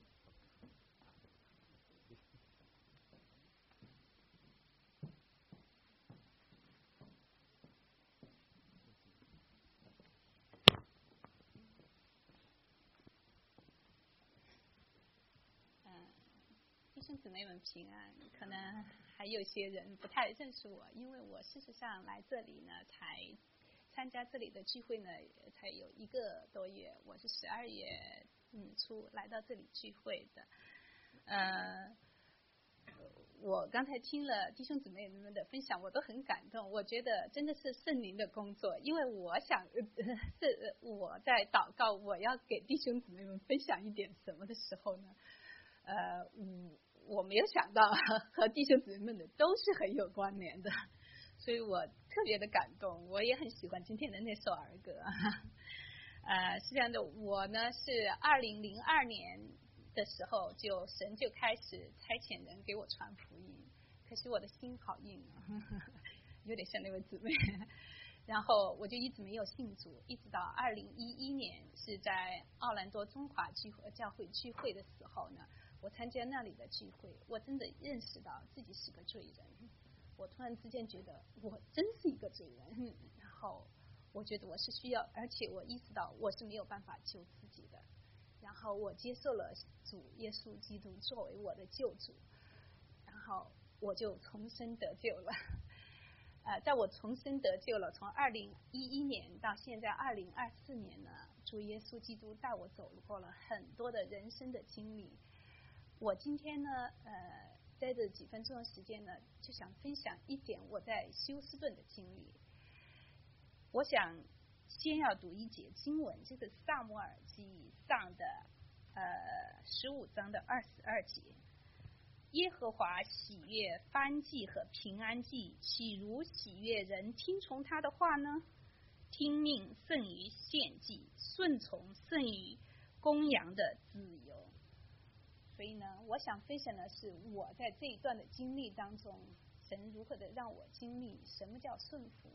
弟兄姊妹们平安。可能还有些人不太认识我，因为我事实上来这里呢，才参加这里的聚会呢，才有一个多月。我是十二月嗯初来到这里聚会的。呃，我刚才听了弟兄姊妹们的分享，我都很感动。我觉得真的是圣灵的工作，因为我想呃是我在祷告，我要给弟兄姊妹们分享一点什么的时候呢，呃，我我没有想到和弟兄姊妹们的都是很有关联的，所以我特别的感动。我也很喜欢今天的那首儿歌。呃，是这样的，我呢是二零零二年的时候就神就开始差遣人给我传福音，可是我的心好硬啊，有点像那位姊妹。然后我就一直没有信主，一直到二零一一年是在奥兰多中华聚会教会聚会的时候呢，我参加那里的聚会，我真的认识到自己是个罪人。我突然之间觉得我真是一个罪人，然后我觉得我是需要，而且我意识到我是没有办法救自己的。然后我接受了主耶稣基督作为我的救主，然后我就重生得救了。呃，在我重生得救了，从二零一一年到现在二零二四年呢，主耶稣基督带我走过了很多的人生的经历。我今天呢，呃，在这几分钟的时间呢，就想分享一点我在休斯顿的经历。我想先要读一节经文，就是撒母耳记上的呃十五章的二十二节。耶和华喜悦燔祭和平安祭，岂如喜悦人听从他的话呢？听命胜于献祭，顺从胜于公羊的自由。所以呢，我想分享的是我在这一段的经历当中，神如何的让我经历什么叫顺服。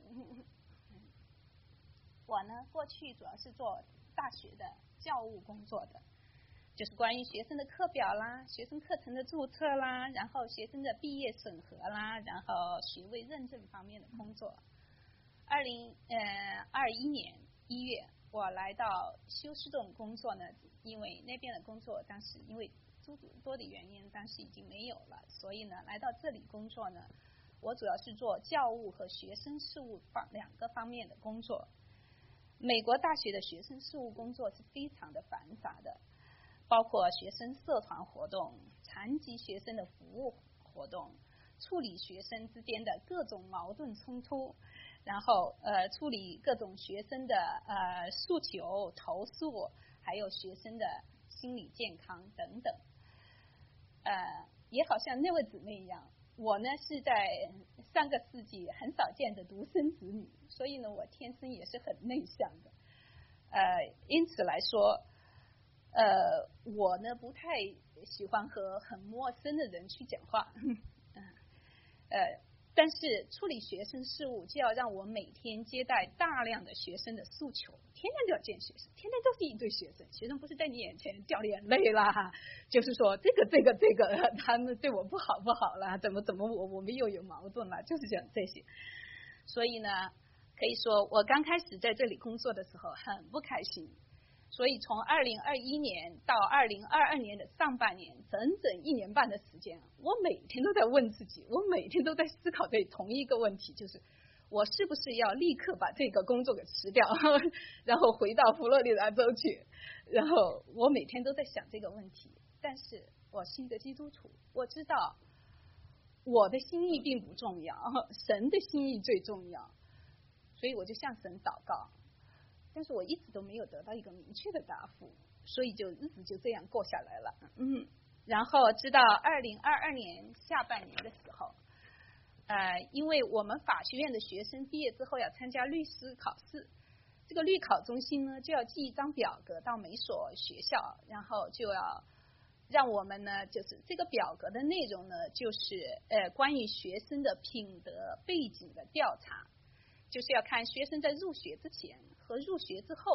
我呢，过去主要是做大学的教务工作的，就是关于学生的课表啦、学生课程的注册啦，然后学生的毕业审核啦，然后学位认证方面的工作。二零呃二一年一月，我来到休斯顿工作呢，因为那边的工作当时因为诸多的原因，当时已经没有了，所以呢，来到这里工作呢，我主要是做教务和学生事务方两个方面的工作。美国大学的学生事务工作是非常的繁杂的，包括学生社团活动、残疾学生的服务活动、处理学生之间的各种矛盾冲突，然后呃处理各种学生的呃诉求、投诉，还有学生的心理健康等等。呃，也好像那位姊妹一样，我呢是在上个世纪很少见的独生子女，所以呢，我天生也是很内向的。呃，因此来说，呃，我呢不太喜欢和很陌生的人去讲话。呃，但是处理学生事务就要让我每天接待大量的学生的诉求，天天都要见学生，天天都是一堆学生，学生不是在你眼前掉眼泪啦，就是说这个这个这个他们对我不好不好啦，怎么怎么我我们又有矛盾了，就是讲这些。所以呢，可以说我刚开始在这里工作的时候很不开心。所以从二零二一年到二零二二年的上半年，整整一年半的时间，我每天都在问自己，我每天都在思考这同一个问题，就是我是不是要立刻把这个工作给辞掉，然后回到佛罗里达州去。然后我每天都在想这个问题，但是我是一个基督徒，我知道我的心意并不重要，神的心意最重要，所以我就向神祷告。但是我一直都没有得到一个明确的答复，所以就日子就这样过下来了。嗯，然后直到二零二二年下半年的时候，呃，因为我们法学院的学生毕业之后要参加律师考试，这个律考中心呢就要寄一张表格到每所学校，然后就要让我们呢，就是这个表格的内容呢，就是呃关于学生的品德背景的调查。就是要看学生在入学之前和入学之后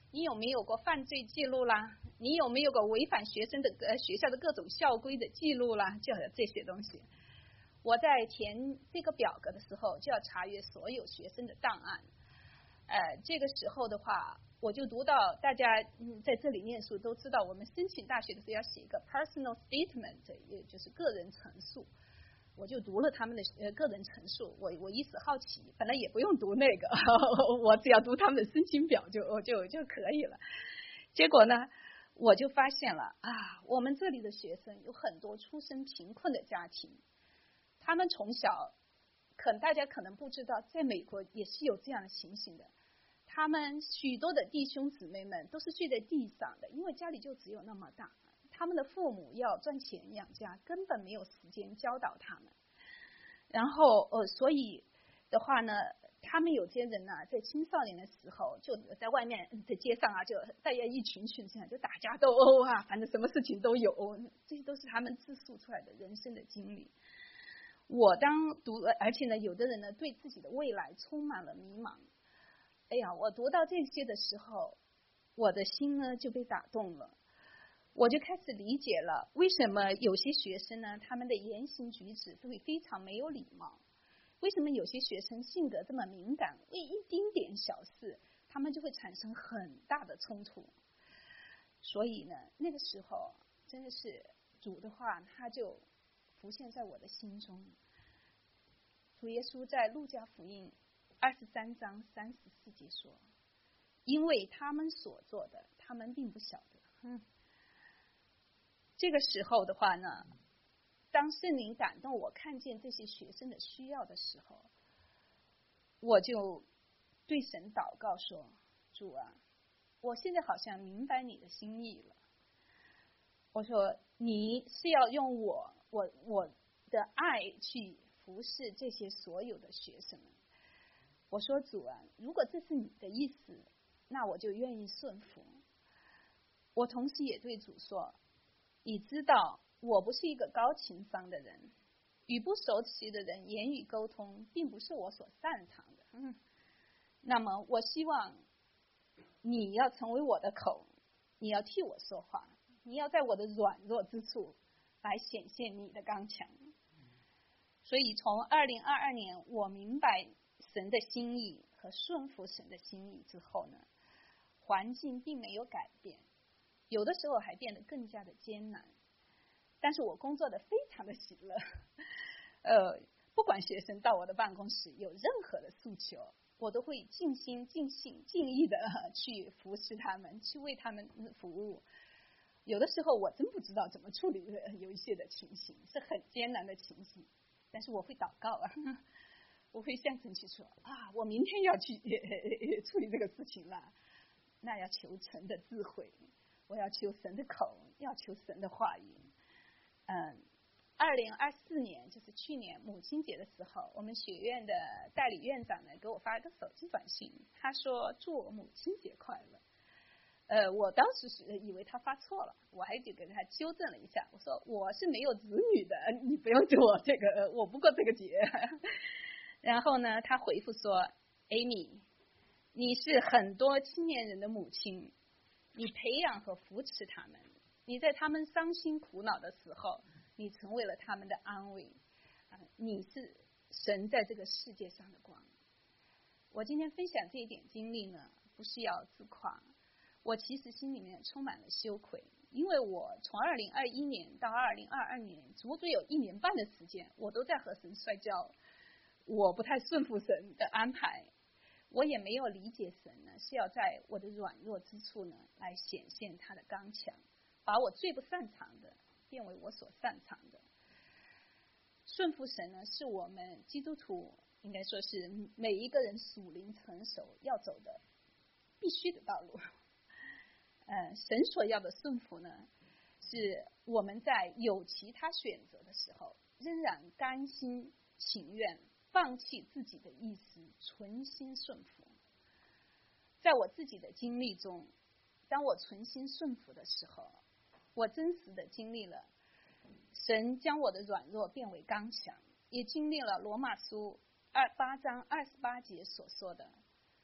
你有没有过犯罪记录啦？你有没有过违反学生的呃学校的各种校规的记录啦？就有这些东西。我在填这个表格的时候，就要查阅所有学生的档案。呃，这个时候的话，我就读到大家嗯在这里念书都知道，我们申请大学的时候要写一个 personal statement， 也就是个人陈述。我就读了他们的呃个人陈述，我我一时好奇，本来也不用读那个，我只要读他们的申请表就就就可以了。结果呢，我就发现了啊，我们这里的学生有很多出身贫困的家庭，他们从小，可能大家可能不知道，在美国也是有这样的情形的。他们许多的弟兄姊妹们都是睡在地上的，因为家里就只有那么大。他们的父母要赚钱养家，根本没有时间教导他们。然后呃，所以的话呢，他们有些人呢、啊，在青少年的时候，就在外面在街上啊，就大家一群群这样就打架斗殴啊，反正什么事情都有，这些都是他们自述出来的人生的经历。我当读，而且呢，有的人呢，对自己的未来充满了迷茫。哎呀，我读到这些的时候，我的心呢就被打动了。我就开始理解了为什么有些学生呢，他们的言行举止会非常没有礼貌，为什么有些学生性格这么敏感，为一丁点小事他们就会产生很大的冲突。所以呢，那个时候真的是主的话他就浮现在我的心中。主耶稣在路加福音二十三章三十四节说，因为他们所做的他们并不晓得。嗯这个时候的话呢，当圣灵感动我看见这些学生的需要的时候，我就对神祷告说，主啊，我现在好像明白你的心意了。我说你是要用我我我的爱去服侍这些所有的学生们。我说主啊，如果这是你的意思，那我就愿意顺服。我同时也对主说，你知道我不是一个高情商的人，与不熟悉的人言语沟通并不是我所擅长的。嗯，那么我希望你要成为我的口，你要替我说话，你要在我的软弱之处来显现你的刚强。所以从二零二二年我明白神的心意和顺服神的心意之后呢，环境并没有改变，有的时候还变得更加的艰难，但是我工作的非常的喜乐。呃，不管学生到我的办公室有任何的诉求，我都会尽心尽性尽意的去服侍他们，去为他们服务。有的时候我真不知道怎么处理有一些的情形，是很艰难的情形，但是我会祷告啊，我会向神去说啊，我明天要去处理这个事情了，那要求神的智慧，我要求神的口，要求神的话语。嗯，二零二四年就是去年母亲节的时候，我们学院的代理院长呢给我发了个手机短信，他说祝我母亲节快乐。呃，我当时是以为他发错了，我还就给他纠正了一下，我说我是没有子女的，你不用祝我这个，我不过这个节。然后呢，他回复说 ，Amy， 你是很多青年人的母亲，你培养和扶持他们，你在他们伤心苦恼的时候，你成为了他们的安慰，呃、你是神在这个世界上的光。我今天分享这一点经历呢，不是要自夸。我其实心里面充满了羞愧，因为我从二零二一年到二零二二年，足足有一年半的时间，我都在和神摔跤，我不太顺服神的安排，我也没有理解神呢是要在我的软弱之处呢来显现他的刚强，把我最不擅长的变为我所擅长的。顺服神呢，是我们基督徒应该说是每一个人属灵成熟要走的必须的道路。呃，神所要的顺服呢，是我们在有其他选择的时候，仍然甘心情愿放弃自己的意思，存心顺服。在我自己的经历中，当我存心顺服的时候，我真实的经历了神将我的软弱变为刚强，也经历了罗马书二八章二十八节所说的，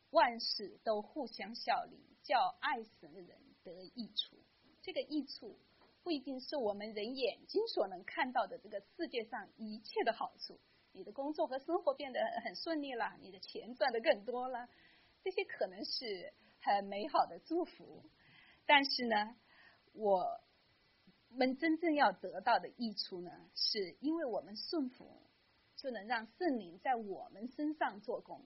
万事都互相效力，叫爱神的人得益处。这个益处不一定是我们人眼睛所能看到的这个世界上一切的好处，你的工作和生活变得很顺利了，你的钱赚得更多了，这些可能是很美好的祝福。但是呢，我们真正要得到的益处呢，是因为我们顺服，就能让圣灵在我们身上做工，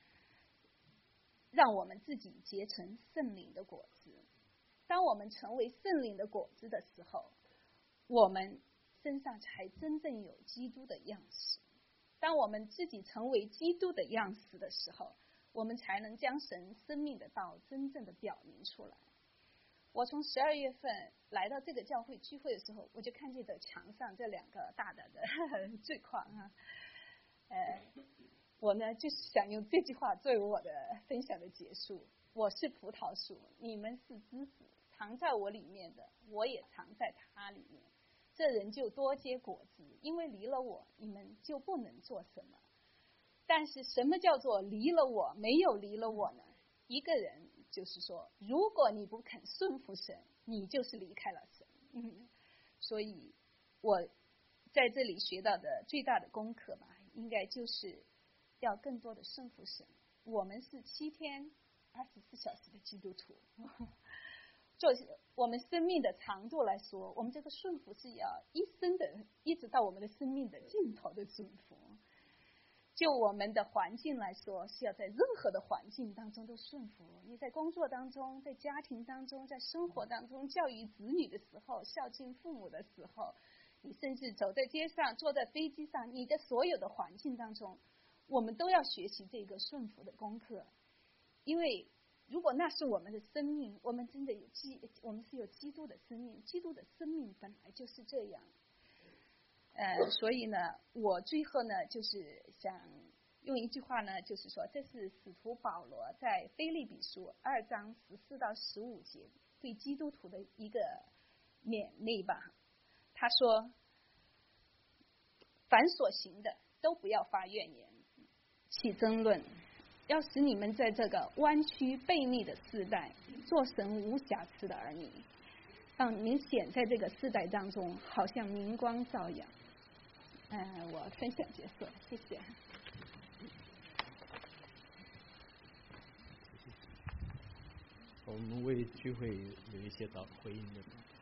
让我们自己结成圣灵的果子。当我们成为圣灵的果子的时候，我们身上才真正有基督的样式。当我们自己成为基督的样式的时候，我们才能将神生命的道真正的表明出来。我从十二月份来到这个教会聚会的时候，我就看见的墙上这两个大大的罪框啊，呃，我呢就是想用这句话作为我的分享的结束：我是葡萄树，你们是枝子，藏在我里面的，我也藏在他里面。这人就多结果子，因为离了我，你们就不能做什么。但是什么叫做离了我，没有离了我呢？一个人就是说，如果你不肯顺服神，你就是离开了神。嗯，所以我在这里学到的最大的功课吧，应该就是要更多的顺服神。我们是七天二十四小时的基督徒，做我们生命的长度来说，我们这个顺服是要一生的，一直到我们的生命的尽头的顺服。就我们的环境来说，是要在任何的环境当中都顺服。你在工作当中，在家庭当中，在生活当中，教育子女的时候，孝敬父母的时候，你甚至走在街上，坐在飞机上，你的所有的环境当中，我们都要学习这个顺服的功课。因为如果那是我们的生命，我们真的有基，我们是有基督的生命，基督的生命本来就是这样。呃，所以呢，我最后呢，就是想用一句话呢，就是说，这是使徒保罗在腓立比书二章十四到十五节对基督徒的一个勉励吧。他说：“凡所行的，都不要发怨言，起争论，要使你们在这个弯曲悖逆的世代，做神无瑕疵的儿女，让你们显在这个世代当中，好像明光照耀。”嗯、呃，我分享结束了，谢谢。 我们为聚会有一些导回应的。